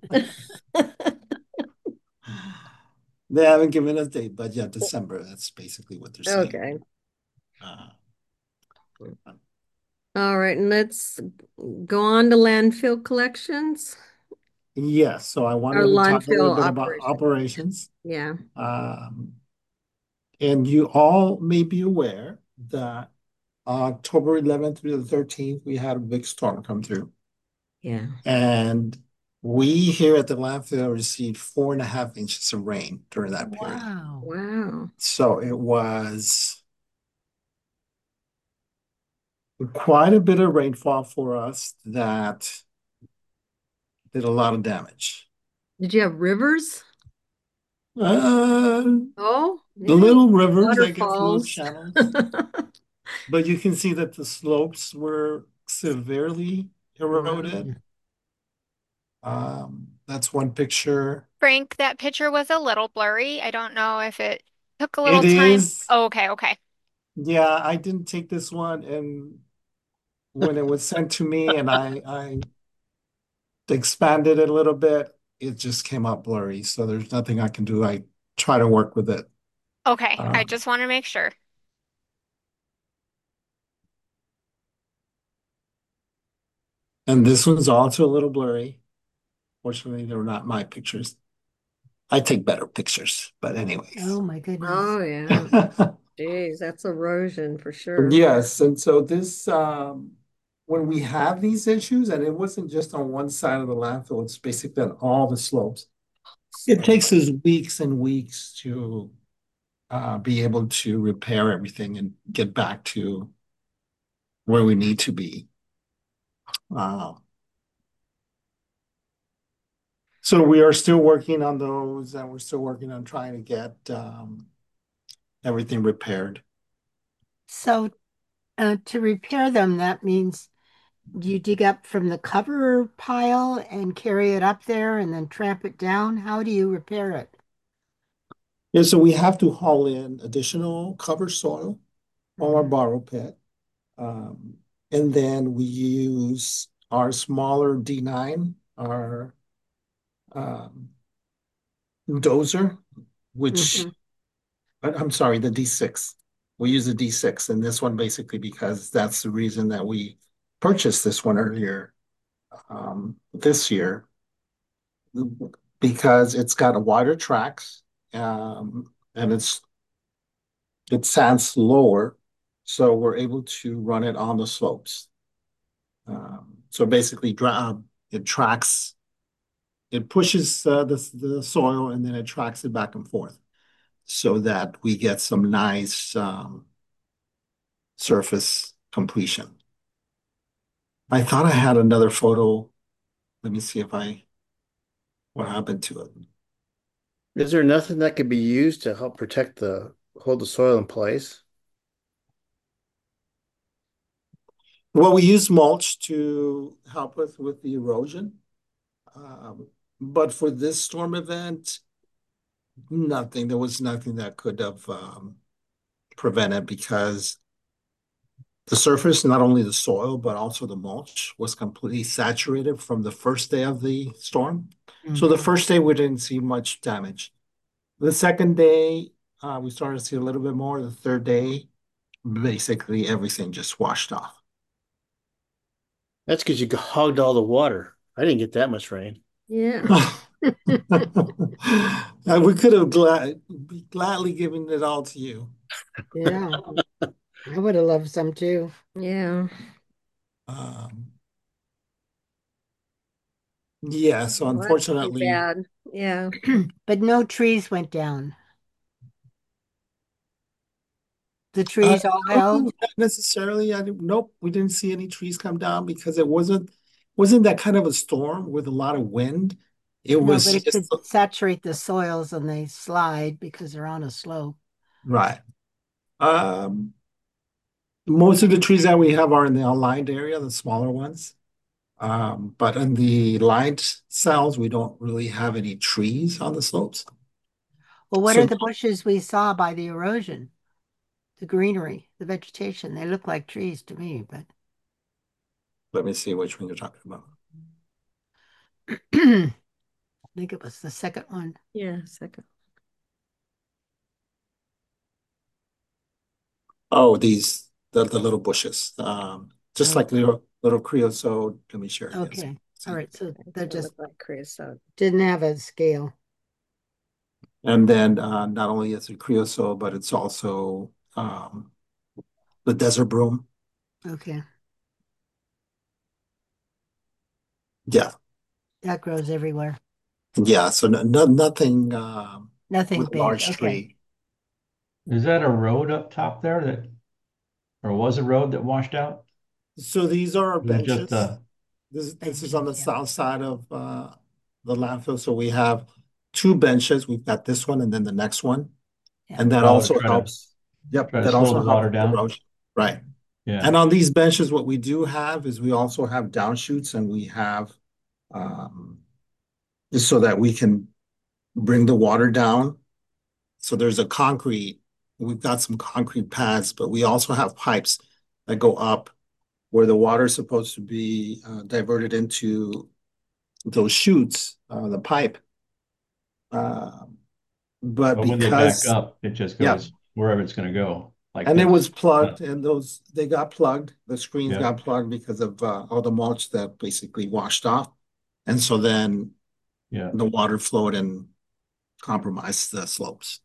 They haven't given us a date, but yeah, December. That's basically what they're saying. Okay. Uh, All right, and let's go on to landfill collections yes, so I wanted or to talk a little landfill bit about operation. operations. Yeah. And you all may be aware that October 11th through the 13th, we had a big storm come through. Yeah. And we here at the landfill received 4.5 inches of rain during that period. Wow. Wow. So it was quite a bit of rainfall for us that did a lot of damage. Did you have rivers? Uh, Oh, the yeah. little rivers, I guess, little Waterfalls. channels. But you can see that the slopes were severely eroded. That's one picture. Frank, that picture was a little blurry. I don't know if it took a It little time. is. Oh, okay, okay. Yeah, I didn't take this one, and when it was sent to me and I expanded it a little bit, it just came out blurry. So there's nothing I can do. I try to work with it. Okay, Uh, I just want to make sure. and this one's also a little blurry. Fortunately, they're not my pictures. I take better pictures, but anyways. Oh my goodness. Oh, yeah. Jeez, that's erosion for sure. Yes, and so this when we have these issues, and it wasn't just on one side of the landfill, it's basically on all the slopes. It takes us weeks and weeks to be able to repair everything and get back to where we need to be. So we are still working on those, and we're still working on trying to get everything repaired. So to repair them, that means you dig up from the cover pile and carry it up there and then tramp it down. How do you repair it? Yeah, so we have to haul in additional cover soil from our borrow pit. And then we use our smaller D9, our dozer, which I'm sorry, the D6. We use the D6 in this one basically because that's the reason that we purchased this one earlier this year, because it's got a wider tracks and it sands lower, so we're able to run it on the slopes. So basically, it tracks, it pushes the soil, and then it tracks it back and forth, so that we get some nice surface completion. I thought I had another photo. Let me see what happened to it. Is there nothing that could be used to help hold the soil in place? Well, we use mulch to help with the erosion. But for this storm event, there was nothing that could have prevented, because The surface, not only the soil, but also the mulch was completely saturated from the first day of the storm. So the first day we didn't see much damage. The second day, we started to see a little bit more. The third day, basically everything just washed off. That's because you hogged all the water. I didn't get that much rain. Yeah. We could have gladly given it all to you. Yeah, I would have loved some too. Yeah. Um, yeah, so Well, that's too unfortunately, bad. Yeah. But no trees went down. The uh, trees all no, held. not necessarily. Nope, we didn't see any trees come down because it wasn't that kind of a storm with a lot of wind. It No, but was it just could saturate the soils and they slide because they're on a slope. right. Um, Most of the trees that we have are in the aligned area, the smaller ones. But in the lined cells, we don't really have any trees on the slopes. Well, what are So the bushes we saw by the erosion? The greenery, the vegetation. They look like trees to me, but let me see which one you're talking about. I think it was the second one. Yeah. Second. Oh, the little bushes. Just like Okay. little creosote. Let me share it again. Okay. See. All right. So It's they gonna just look like creosote. didn't have a scale. And then not only is it creosote, but it's also the desert broom. Okay. Yeah, That grows everywhere. yeah. So nothing Nothing with a big. large Okay. tree. Is that a road up top there or was a road that washed out? So these are our It was just benches. This is on the Benches, yeah. south side of the landfill. So we have two benches. We've got this one and then the next one. Yeah. And that oh, also helps. Yep, try to that slow also the helps water with down. erosion. Right. Yeah. And on these benches, what we do have is we also have downshoots and we have um, just so that we can bring the water down. So there's a concrete, we've got some concrete pads, but we also have pipes that go up where the water is supposed to be diverted into those chutes, the pipe. But But when they back because, up, it just yeah, goes wherever it's going to go, like and it was this. plugged, and they got plugged. The screens Yeah. got plugged because of all the mulch that basically washed off, and so then Yeah. the water flowed and compromised the slopes.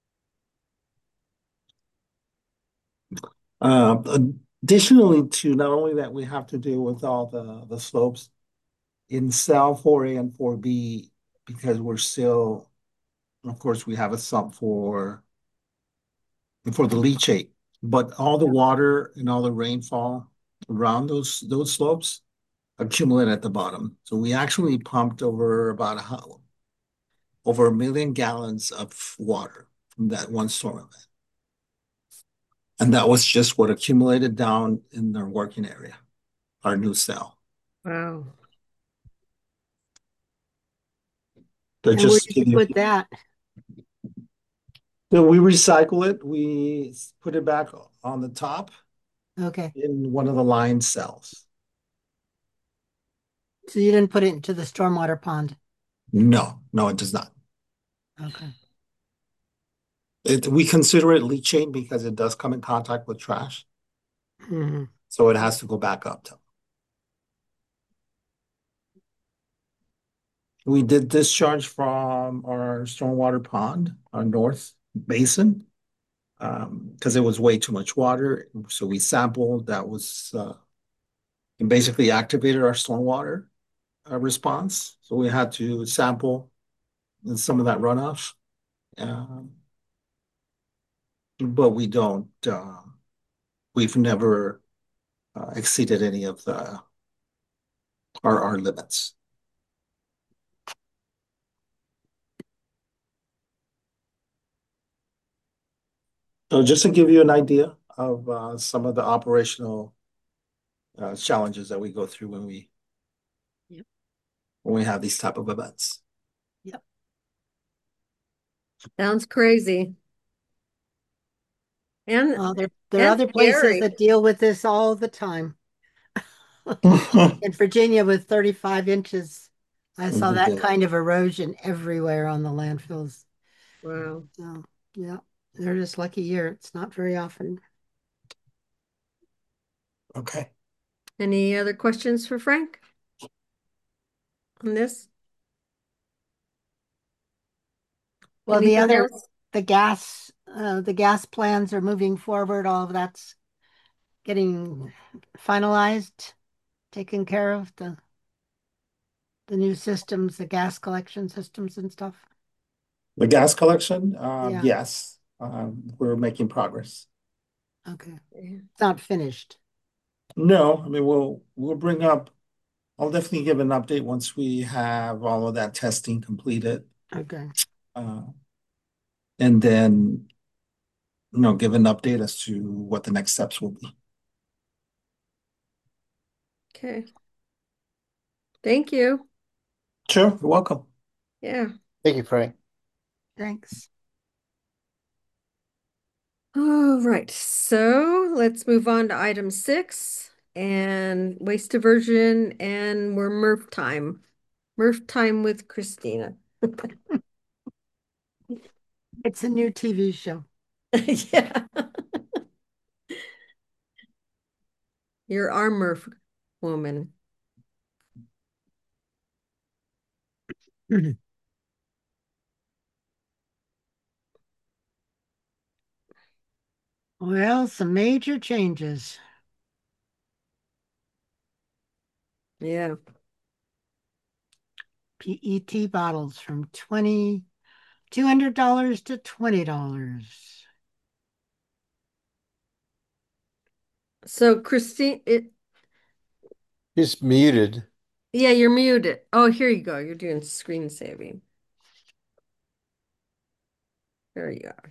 Uh, Additionally, to not only that, we have to deal with all the slopes in cell 4A and 4B because we're still, of course, we have a sump for the leachate, but all the water and all the rainfall around those slopes accumulate at the bottom. So we actually pumped over 1 million gallons of water from that one storm event. And that was just what accumulated down in their working area, our new cell. Wow. They're And where just did you put that? So we recycle it. We put it back on the top Okay. in one of the line cells. So you didn't put it into the stormwater pond. No, no, it does not. Okay. We consider it leachate because it does come in contact with trash. Hmm. So it has to go back up. We did discharge from our stormwater pond, our north basin, because it was way too much water. So we sampled. That was and basically activated our stormwater response. So we had to sample some of that runoff, um, but we've never exceeded any of our limits. So just to give you an idea of some of the operational challenges that we go through Yep. when we have these type of events. Yep. Sounds crazy. And there are and other places scary. that deal with this all the time. In Virginia, with 35 inches, I saw Every that day. kind of erosion everywhere on the landfills. Wow. So, yeah, they're just lucky year. It's not very often. Okay. Any other questions for Frank on this? Well, Anything else? the gas plans are moving forward. All of that's getting finalized, taken care of, the new systems, the gas collection systems and stuff. The gas collection, Yeah. yes, we're making progress. Okay. Yeah. It's not finished. No, I mean, we'll bring up, I'll definitely give an update once we have all of that testing completed. Okay. Uh, and then, give an update as to what the next steps will be. Okay. Thank you. Sure, you're welcome. Yeah. Thank you, Frank. Thanks. All right. So let's move on to item 6 and waste diversion, and we're Murph time. Murph time with Christina. It's a new TV show. Yeah. You're our Murph woman. Well, some major changes. Yeah. PET bottles from $200 to $20. So Christine, He's muted. yeah, you're muted. Oh, here you go. You're doing screen saving. There you are.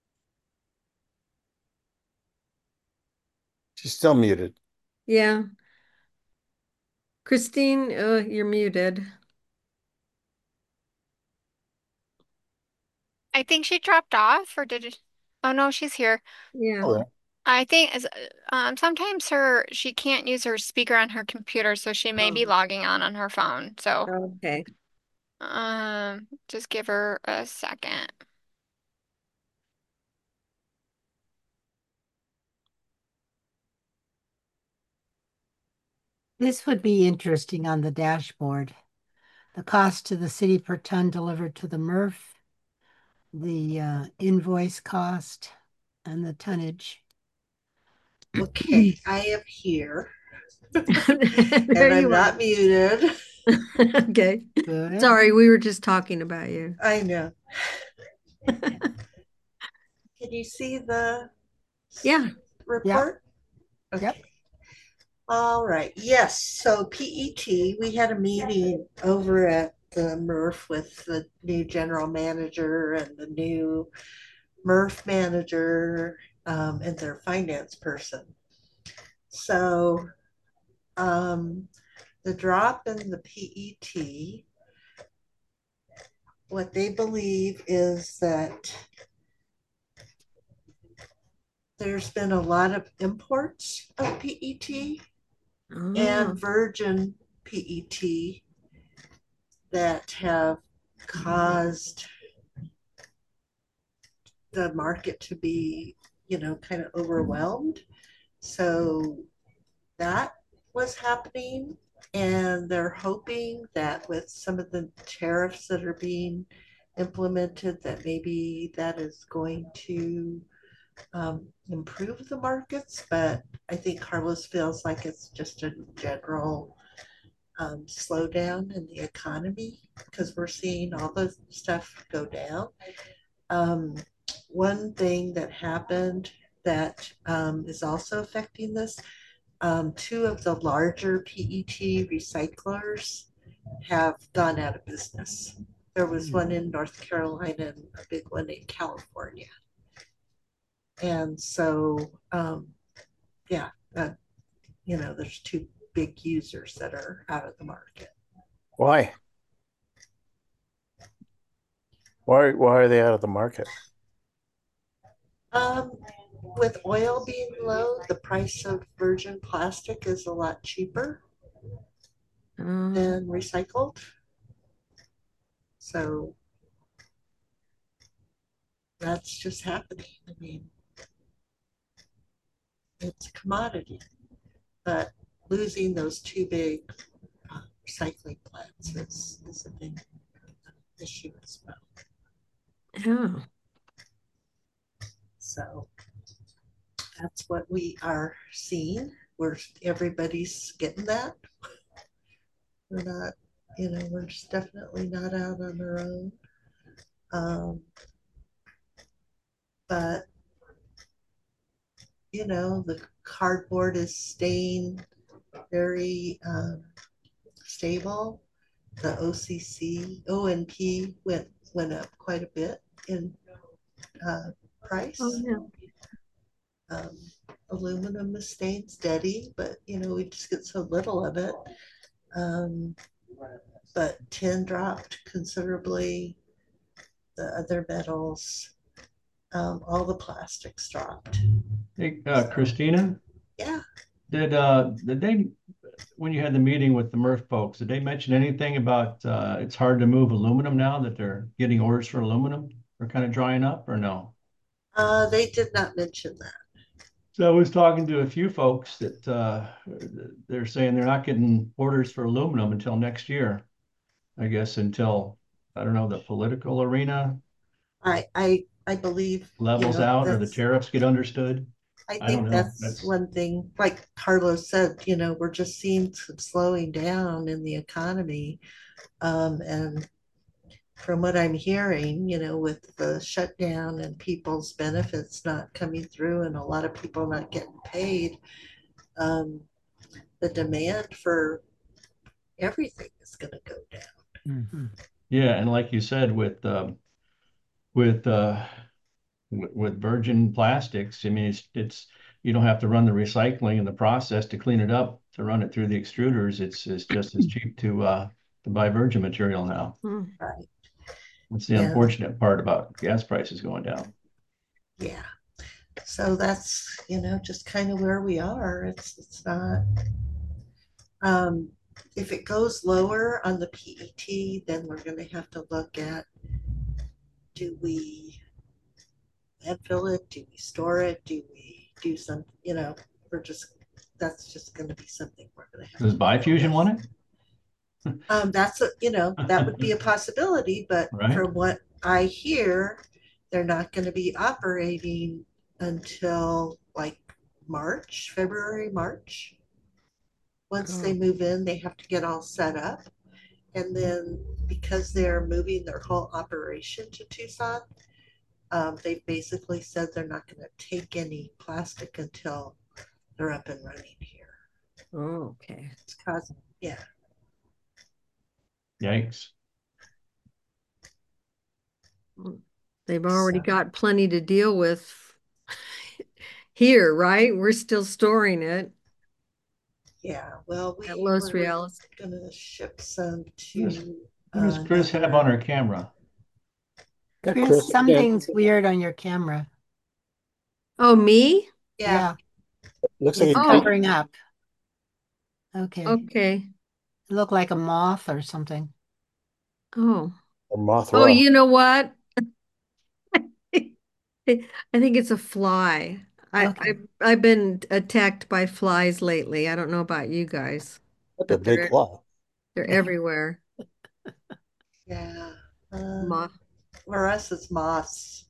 She's still muted. Yeah. Christine, you're muted. I think she dropped off, or did it? Oh no, she's here. Yeah. Oh, I think sometimes she can't use her speaker on her computer, so she may be Oh, logging on her phone. So okay. just give her a second. This would be interesting on the dashboard. The cost to the city per ton delivered to the MRF, the invoice cost, and the tonnage. Okay, I am here There and I'm you are. not muted. Okay. Good. Sorry, we were just talking about you. I know. Can you see the Yeah. report? Yep. Okay. All right. Yes. So PET, we had a meeting over at the MRF with the new general manager and the new MRF manager and their finance person. So the drop in the PET, what they believe is that there's been a lot of imports of PET Oh. and virgin PET that have caused the market to be, kind of overwhelmed. So that was happening. And they're hoping that with some of the tariffs that are being implemented, that maybe that is going to improve the markets. But I think Carlos feels like it's just a general slowdown in the economy because we're seeing all the stuff go down. One thing that happened that is also affecting this, two of the larger PET recyclers have gone out of business. There was one in North Carolina and a big one in California. And so, yeah, there's two big users that are out of the market. Why? Why are they out of the market? with oil being low, the price of virgin plastic is a lot cheaper than recycled. So that's just happening. I mean, it's a commodity, but losing those two big recycling plants is a big issue as well. Yeah. So that's what we are seeing. Everybody's getting that. We're not, we're just definitely not out on our own. But the cardboard is staying very stable. The ONP went up quite a bit in price. Oh, yeah. Aluminum is staying steady, but we just get so little of it. But tin dropped considerably. The other metals, all the plastics dropped. Hey, Christina, Yeah. did they, when you had the meeting with the MRF folks, did they mention anything about it's hard to move aluminum now that they're getting orders for aluminum? They're kind of drying up, or no? They did not mention that. So I was talking to a few folks that they're saying they're not getting orders for aluminum until next year. I guess until, I don't know, the political arena I believe levels out or the tariffs get understood. I I think don't know. that's one thing. Like Carlos said, we're just seeing some slowing down in the economy, and from what I'm hearing, with the shutdown and people's benefits not coming through and a lot of people not getting paid, the demand for everything is going to go down. Mhm. Yeah, and like you said, with virgin plastics, I mean, it's you don't have to run the recycling and the process to clean it up to run it through the extruders. It's just as cheap to buy virgin material now. Right. That's the Yeah. unfortunate part about gas prices going down. Yeah. So that's, just kind of where we are. It's not, if it goes lower on the PET, then we're going to have to look at, do we landfill it? Do we store it? Do we do some, that's just going to be something we're going to have Does to Bifusion want it? that would be a possibility, but Right. from what I hear, they're not going to be operating until like February, March. Once they move in, they have to get all set up. And then because they're moving their whole operation to Tucson, they basically said they're not going to take any plastic until they're up and running here. Oh, okay. It's causing, yeah. Yikes. They've already got plenty to deal with here, right? We're still storing it Yeah, well, at we Los were Reales. going to ship some Who to does Chris have on our camera? Yeah, Chris, Chris, something's weird on your camera. Oh, me? Yeah. looks like It's a covering up. Okay. Okay. It looked like a moth or something. Oh. Mothra. Oh, you know what? I think it's a fly. Okay. I've been attacked by flies lately. I don't know about you guys, That's a but big fly. they're everywhere. Yeah. Moth. For us, it's moths.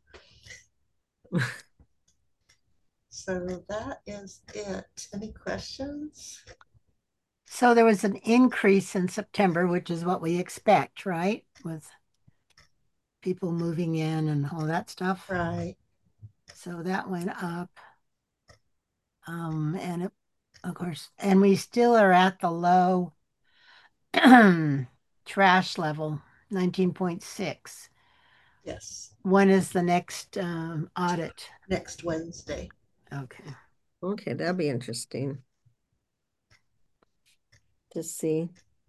So that is it. Any questions? So there was an increase in September, which is what we expect, right? With people moving in and all that stuff. Right. So that went up. And it, of course, and we still are at the low trash level, 19.6. Yes. When is the next audit? Next Wednesday. Okay. Okay, that'll be interesting to see.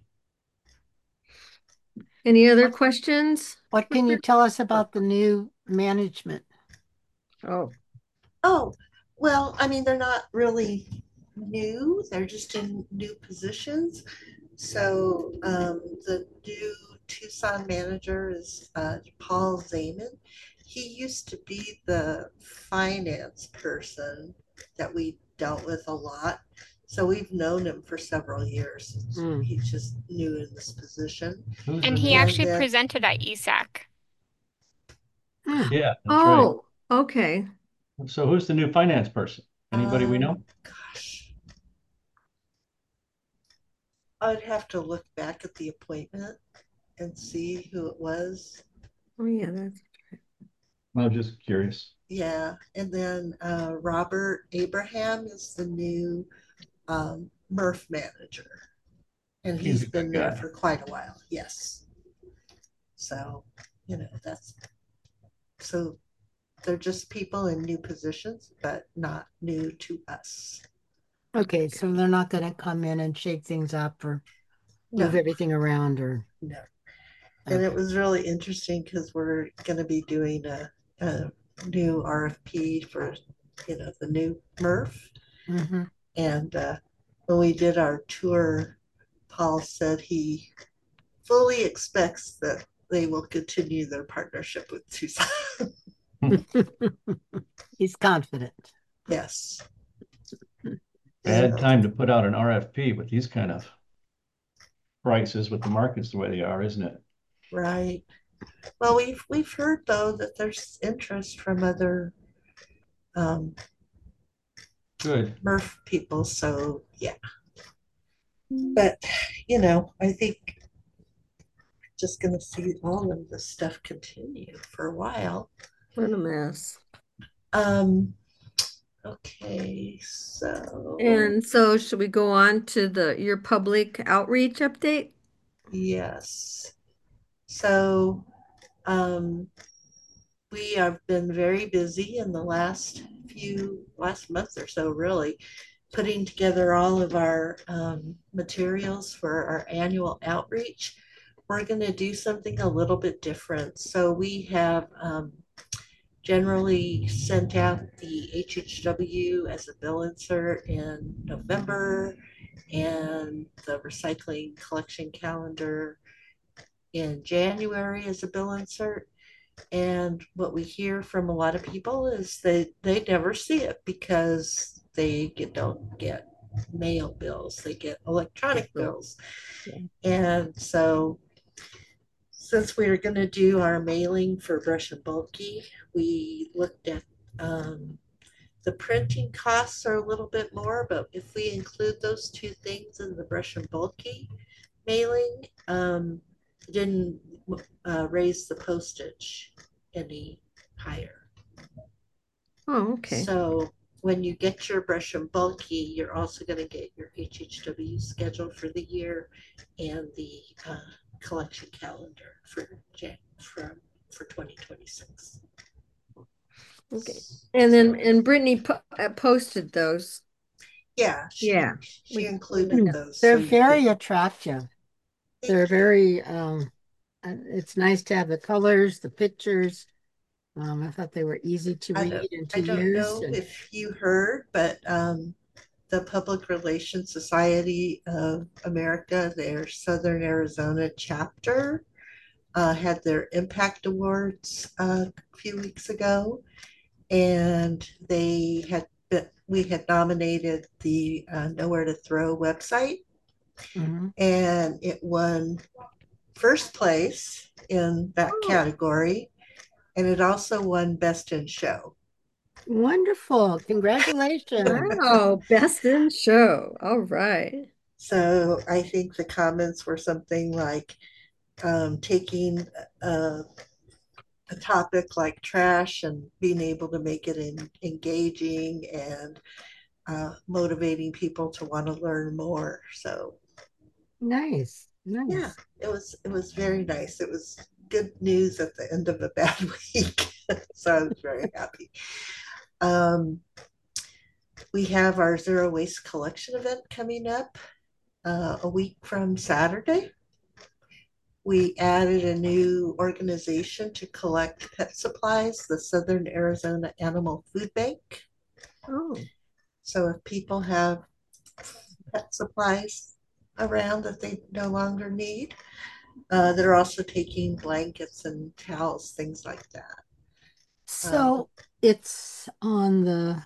Any other questions? What can you tell us about the new management? Oh, Oh, Well, I mean, they're not really new, they're just in new positions. So the new Tucson manager is Paul Zaman. He used to be the finance person that we dealt with a lot. So we've known him for several years. He's just new in this position. And he actually presented at ESAC. Yeah, that's Oh, okay. right. So who's the new finance person? Anybody we know? Gosh, I'd have to look back at the appointment and see who it was. Oh, yeah, that's I'm just curious. Yeah, and then Robert Abraham is the new MRF manager, and He's he's a good been there guy. for quite a while. Yes. So, so they're just people in new positions, but not new to us. Okay, so they're not going to come in and shake things up or move No, everything around or. no. And it was really interesting because we're going to be doing a new RFP for, the new MRF. Mm-hmm. And when we did our tour, Paul said he fully expects that they will continue their partnership with Tucson. He's confident. Yes. Bad time to put out an RFP with these kind of prices with the markets the way they are, isn't it? Right. Well, we've heard though that there's interest from other Good. MRF people, so yeah. But I think just going to see all of this stuff continue for a while. what a mess. Okay, so And so should we go on to your public outreach update? yes. So we have been very busy in the last month or so, really, putting together all of our materials for our annual outreach. We're going to do something a little bit different. So we have generally sent out the HHW as a bill insert in November and the recycling collection calendar in January as a bill insert. And what we hear from a lot of people is they never see it because don't get mail bills, they get electronic bills. And so since we were going to do our mailing for Brush and Bulky, we looked at the printing costs are a little bit more, but if we include those two things in the Brush and Bulky mailing, it didn't raise the postage any higher. Oh, okay. So when you get your Brush and Bulky, you're also going to get your HHW schedule for the year and the collection calendar for 2026. Okay. And then Brittany posted those. Yeah, she included those. They're very attractive. They're very it's nice to have the colors, the pictures. I thought they were easy to read and to use. I don't know if you heard, but the Public Relations Society of America, their Southern Arizona chapter, had their Impact Awards a few weeks ago, and we had nominated the Nowhere to Throw website, and it won first place in that category, and it also won Best in Show. Wonderful. Congratulations. Wow, Best in Show. All right. So I think the comments were something like taking a topic like trash and being able to make it engaging and motivating people to want to learn more. So nice. Yeah, it was very nice. It was good news at the end of a bad week. So I was very happy. We have our zero waste collection event coming up a week from Saturday. We added a new organization to collect pet supplies, the Southern Arizona Animal Food Bank. Oh, So if people have pet supplies around that they no longer need, they're also taking blankets and towels, things like that. So it's on the,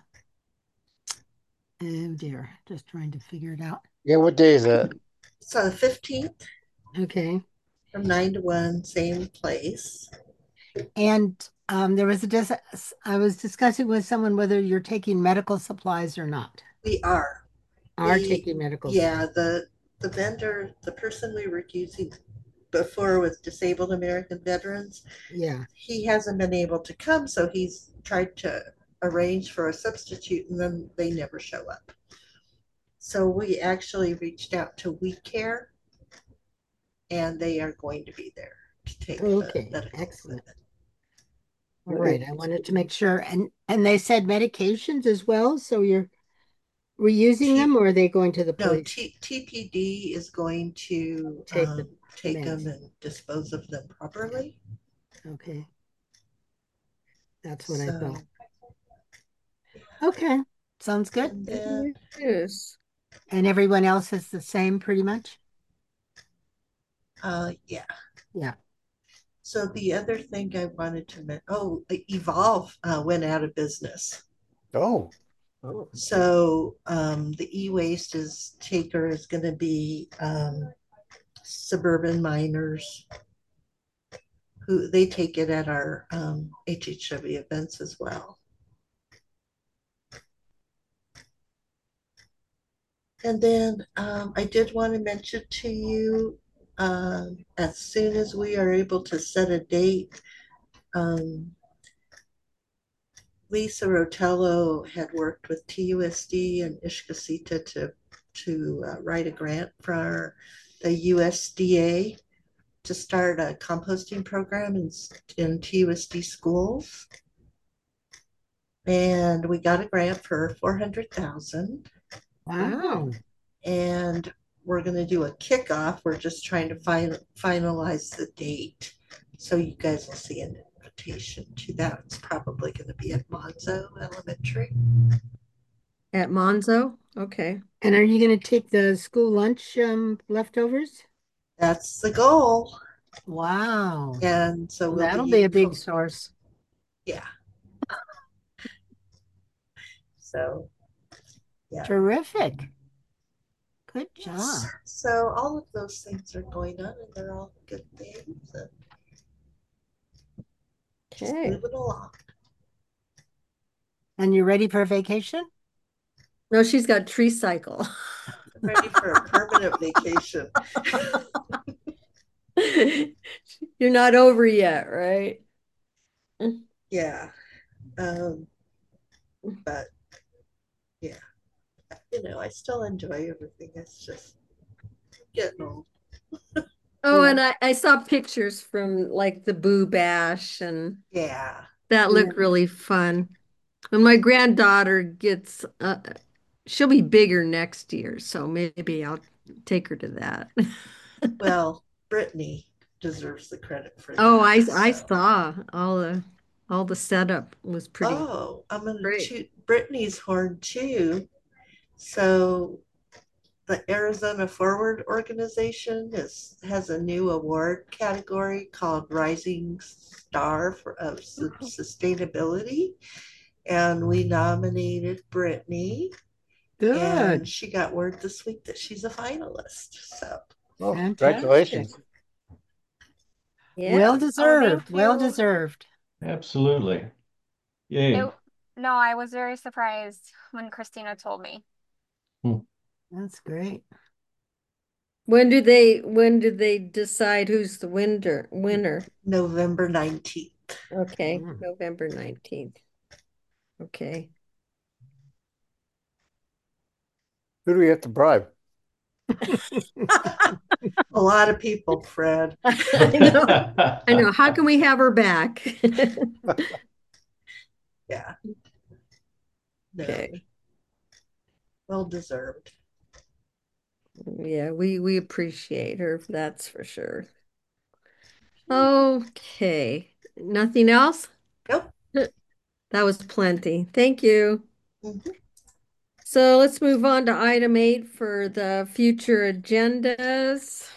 oh dear, just trying to figure it out. Yeah, what day is that? So the 15th Okay. from 9 to 1, same place. And there was I was discussing with someone whether you're taking medical supplies or not. We are. Are We, taking medical yeah, supplies. the vendor, the person we were using before with Disabled American Veterans, Yeah. he hasn't been able to come, so he's tried to arrange for a substitute, and then they never show up. So we actually reached out to We Care, and they are going to be there to take the Okay. medical Excellent. equipment. All right. I wanted to make sure. And they said medications as well. So you're reusing them, or are they going to the No, police? TPD is going to Take the take meds. them and dispose of them properly. Okay. That's what I So, thought. Okay. Sounds good. and then yes. And everyone else is the same pretty much? yeah. Yeah. So the other thing I wanted to mention, Evolve went out of business. Oh, So the e-waste is taker is going to be suburban miners who they take it at our HHW events as well. And then I did want to mention to you, as soon as we are able to set a date, um, Lisa Rotello had worked with TUSD and Ishkasita to write a grant for the USDA to start a composting program in TUSD schools. And we got a grant for 400,000. Wow. And we're going to do a kickoff. We're just trying to finalize the date. So you guys will see an invitation to that. It's probably going to be at Monzo Elementary. At Monzo? Okay. And are you going to take the school lunch leftovers? That's the goal. Wow. And so Well, we'll that'll be be a big source. yeah. So yeah. Terrific. Good job. So all of those things are going on, and they're all good things. And just Okay. moving along. And you're ready for a vacation? No, she's got tree cycle. I'm ready for a permanent vacation. You're not over yet, right? Yeah. But yeah, I still enjoy everything. It's just getting old. Oh, Yeah. and I saw pictures from like the Boo Bash, and Yeah. that looked really fun. When my granddaughter gets, she'll be bigger next year, so maybe I'll take her to that. Well, Brittany deserves the credit for Oh, that. I So. saw all the setup was pretty Oh, I'm going to great. toot Brittany's horn too. So the Arizona Forward organization has a new award category called Rising Star of Sustainability. And we nominated Brittany. Good. And she got word this week that she's a finalist. So congratulations. Yeah. Well deserved. thank Well you. deserved. Absolutely. Yay. No, I was very surprised when Christina told me. That's great. When do they decide who's the winner? November 19th. Okay, November 19th. Okay. Who do we have to bribe? A lot of people, Fred. I know. How can we have her back? Yeah. No. Okay. Well deserved. Yeah, we appreciate her, that's for sure. Okay. Nothing else? Nope. That was plenty. Thank you. Mhm. So let's move on to item 8 for the future agendas.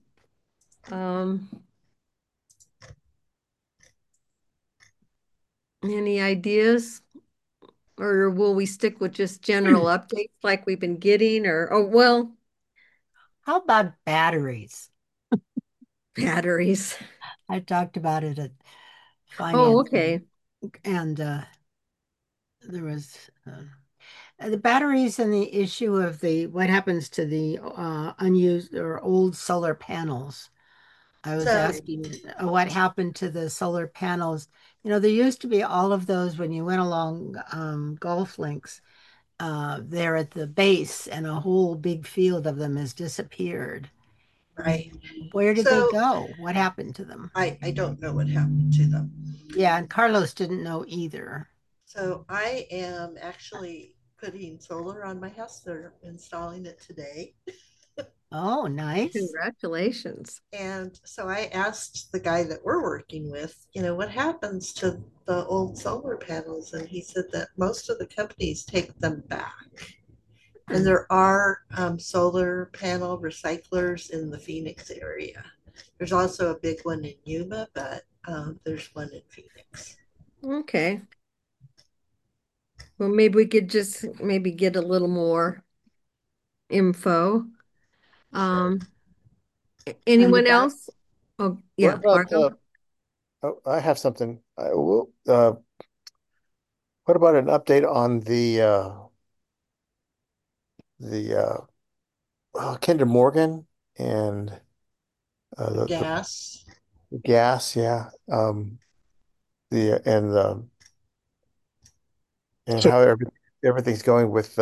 Any ideas? Or will we stick with just general updates like we've been getting? Or, oh, well, How about batteries? batteries. I talked about it at Oh, finance okay. and there was the batteries and the issue of the what happens to the unused or old solar panels. I was So, asking what happened to the solar panels. You know, there used to be all of those when you went along golf links there at the base, and a whole big field of them has disappeared. right. Where did they So go? What happened to them? I don't know what happened to them. Yeah, and Carlos didn't know either. So I am actually putting solar on my house. They're installing it today. Oh, nice. Congratulations. And so I asked the guy that we're working with, what happens to the old solar panels? And he said that most of the companies take them back. And there are solar panel recyclers in the Phoenix area. There's also a big one in Yuma, but there's one in Phoenix. Okay. Well, maybe we could just maybe get a little more info. Sure. And the Anyone bat else? Oh, What yeah, about Argo. oh, I have something. What about an update on the Kinder Morgan and the Gas. gas, yeah. The and So how everything's going with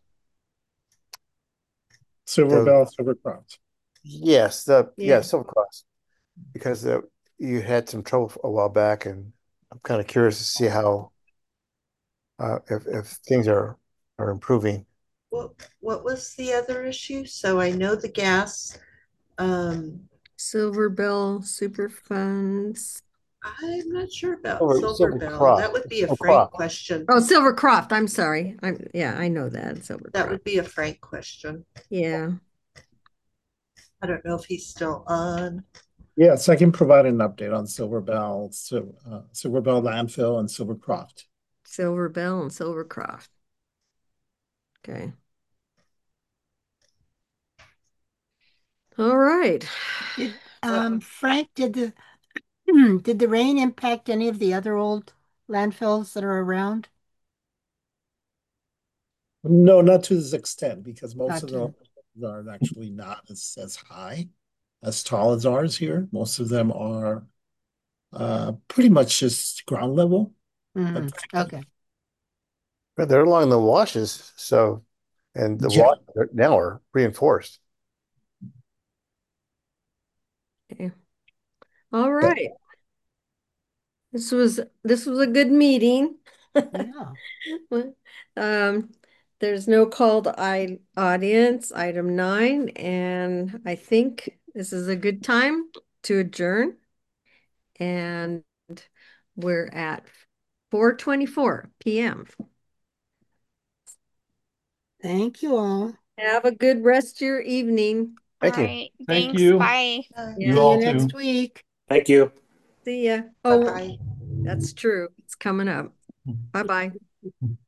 Silver the Bell, Silver Cross. yes, Yeah. Silver Cross, because you had some trouble a while back, and I'm kind of curious to see how if things are improving. What was the other issue? So I know the gas. Silver Bell Super Funds. I'm not sure about Silver Silver Bell. Cross, That would be a Silver Frank Cross. question. Oh, Silvercroft. I'm sorry. Yeah, I know that. That Silvercroft. would be a Frank question. Yeah. I don't know if he's still on. Yes, I can provide an update on Silver Bell landfill and Silvercroft. Silver Bell and Silvercroft. Okay. All right. did Uh, Frank, did the did the rain impact any of the other old landfills that are around? No, not to this extent, because most Not of to, them are actually not as high, as tall as ours here. Most of them are pretty much just ground level. But okay. But they're along the washes, so and the yeah, wash now are reinforced. Okay. All yeah. right. This was a good meeting. Yeah. Um, there's no call to audience, item 9, and I think this is a good time to adjourn. And we're at 4:24 p.m. Thank you all. Have a good rest of your evening. All Thank you. right. Thank Thanks. you. Bye. Yeah. You See you all next too. week. Thank you. See ya. Oh, bye. that's true. It's coming up. Bye-bye.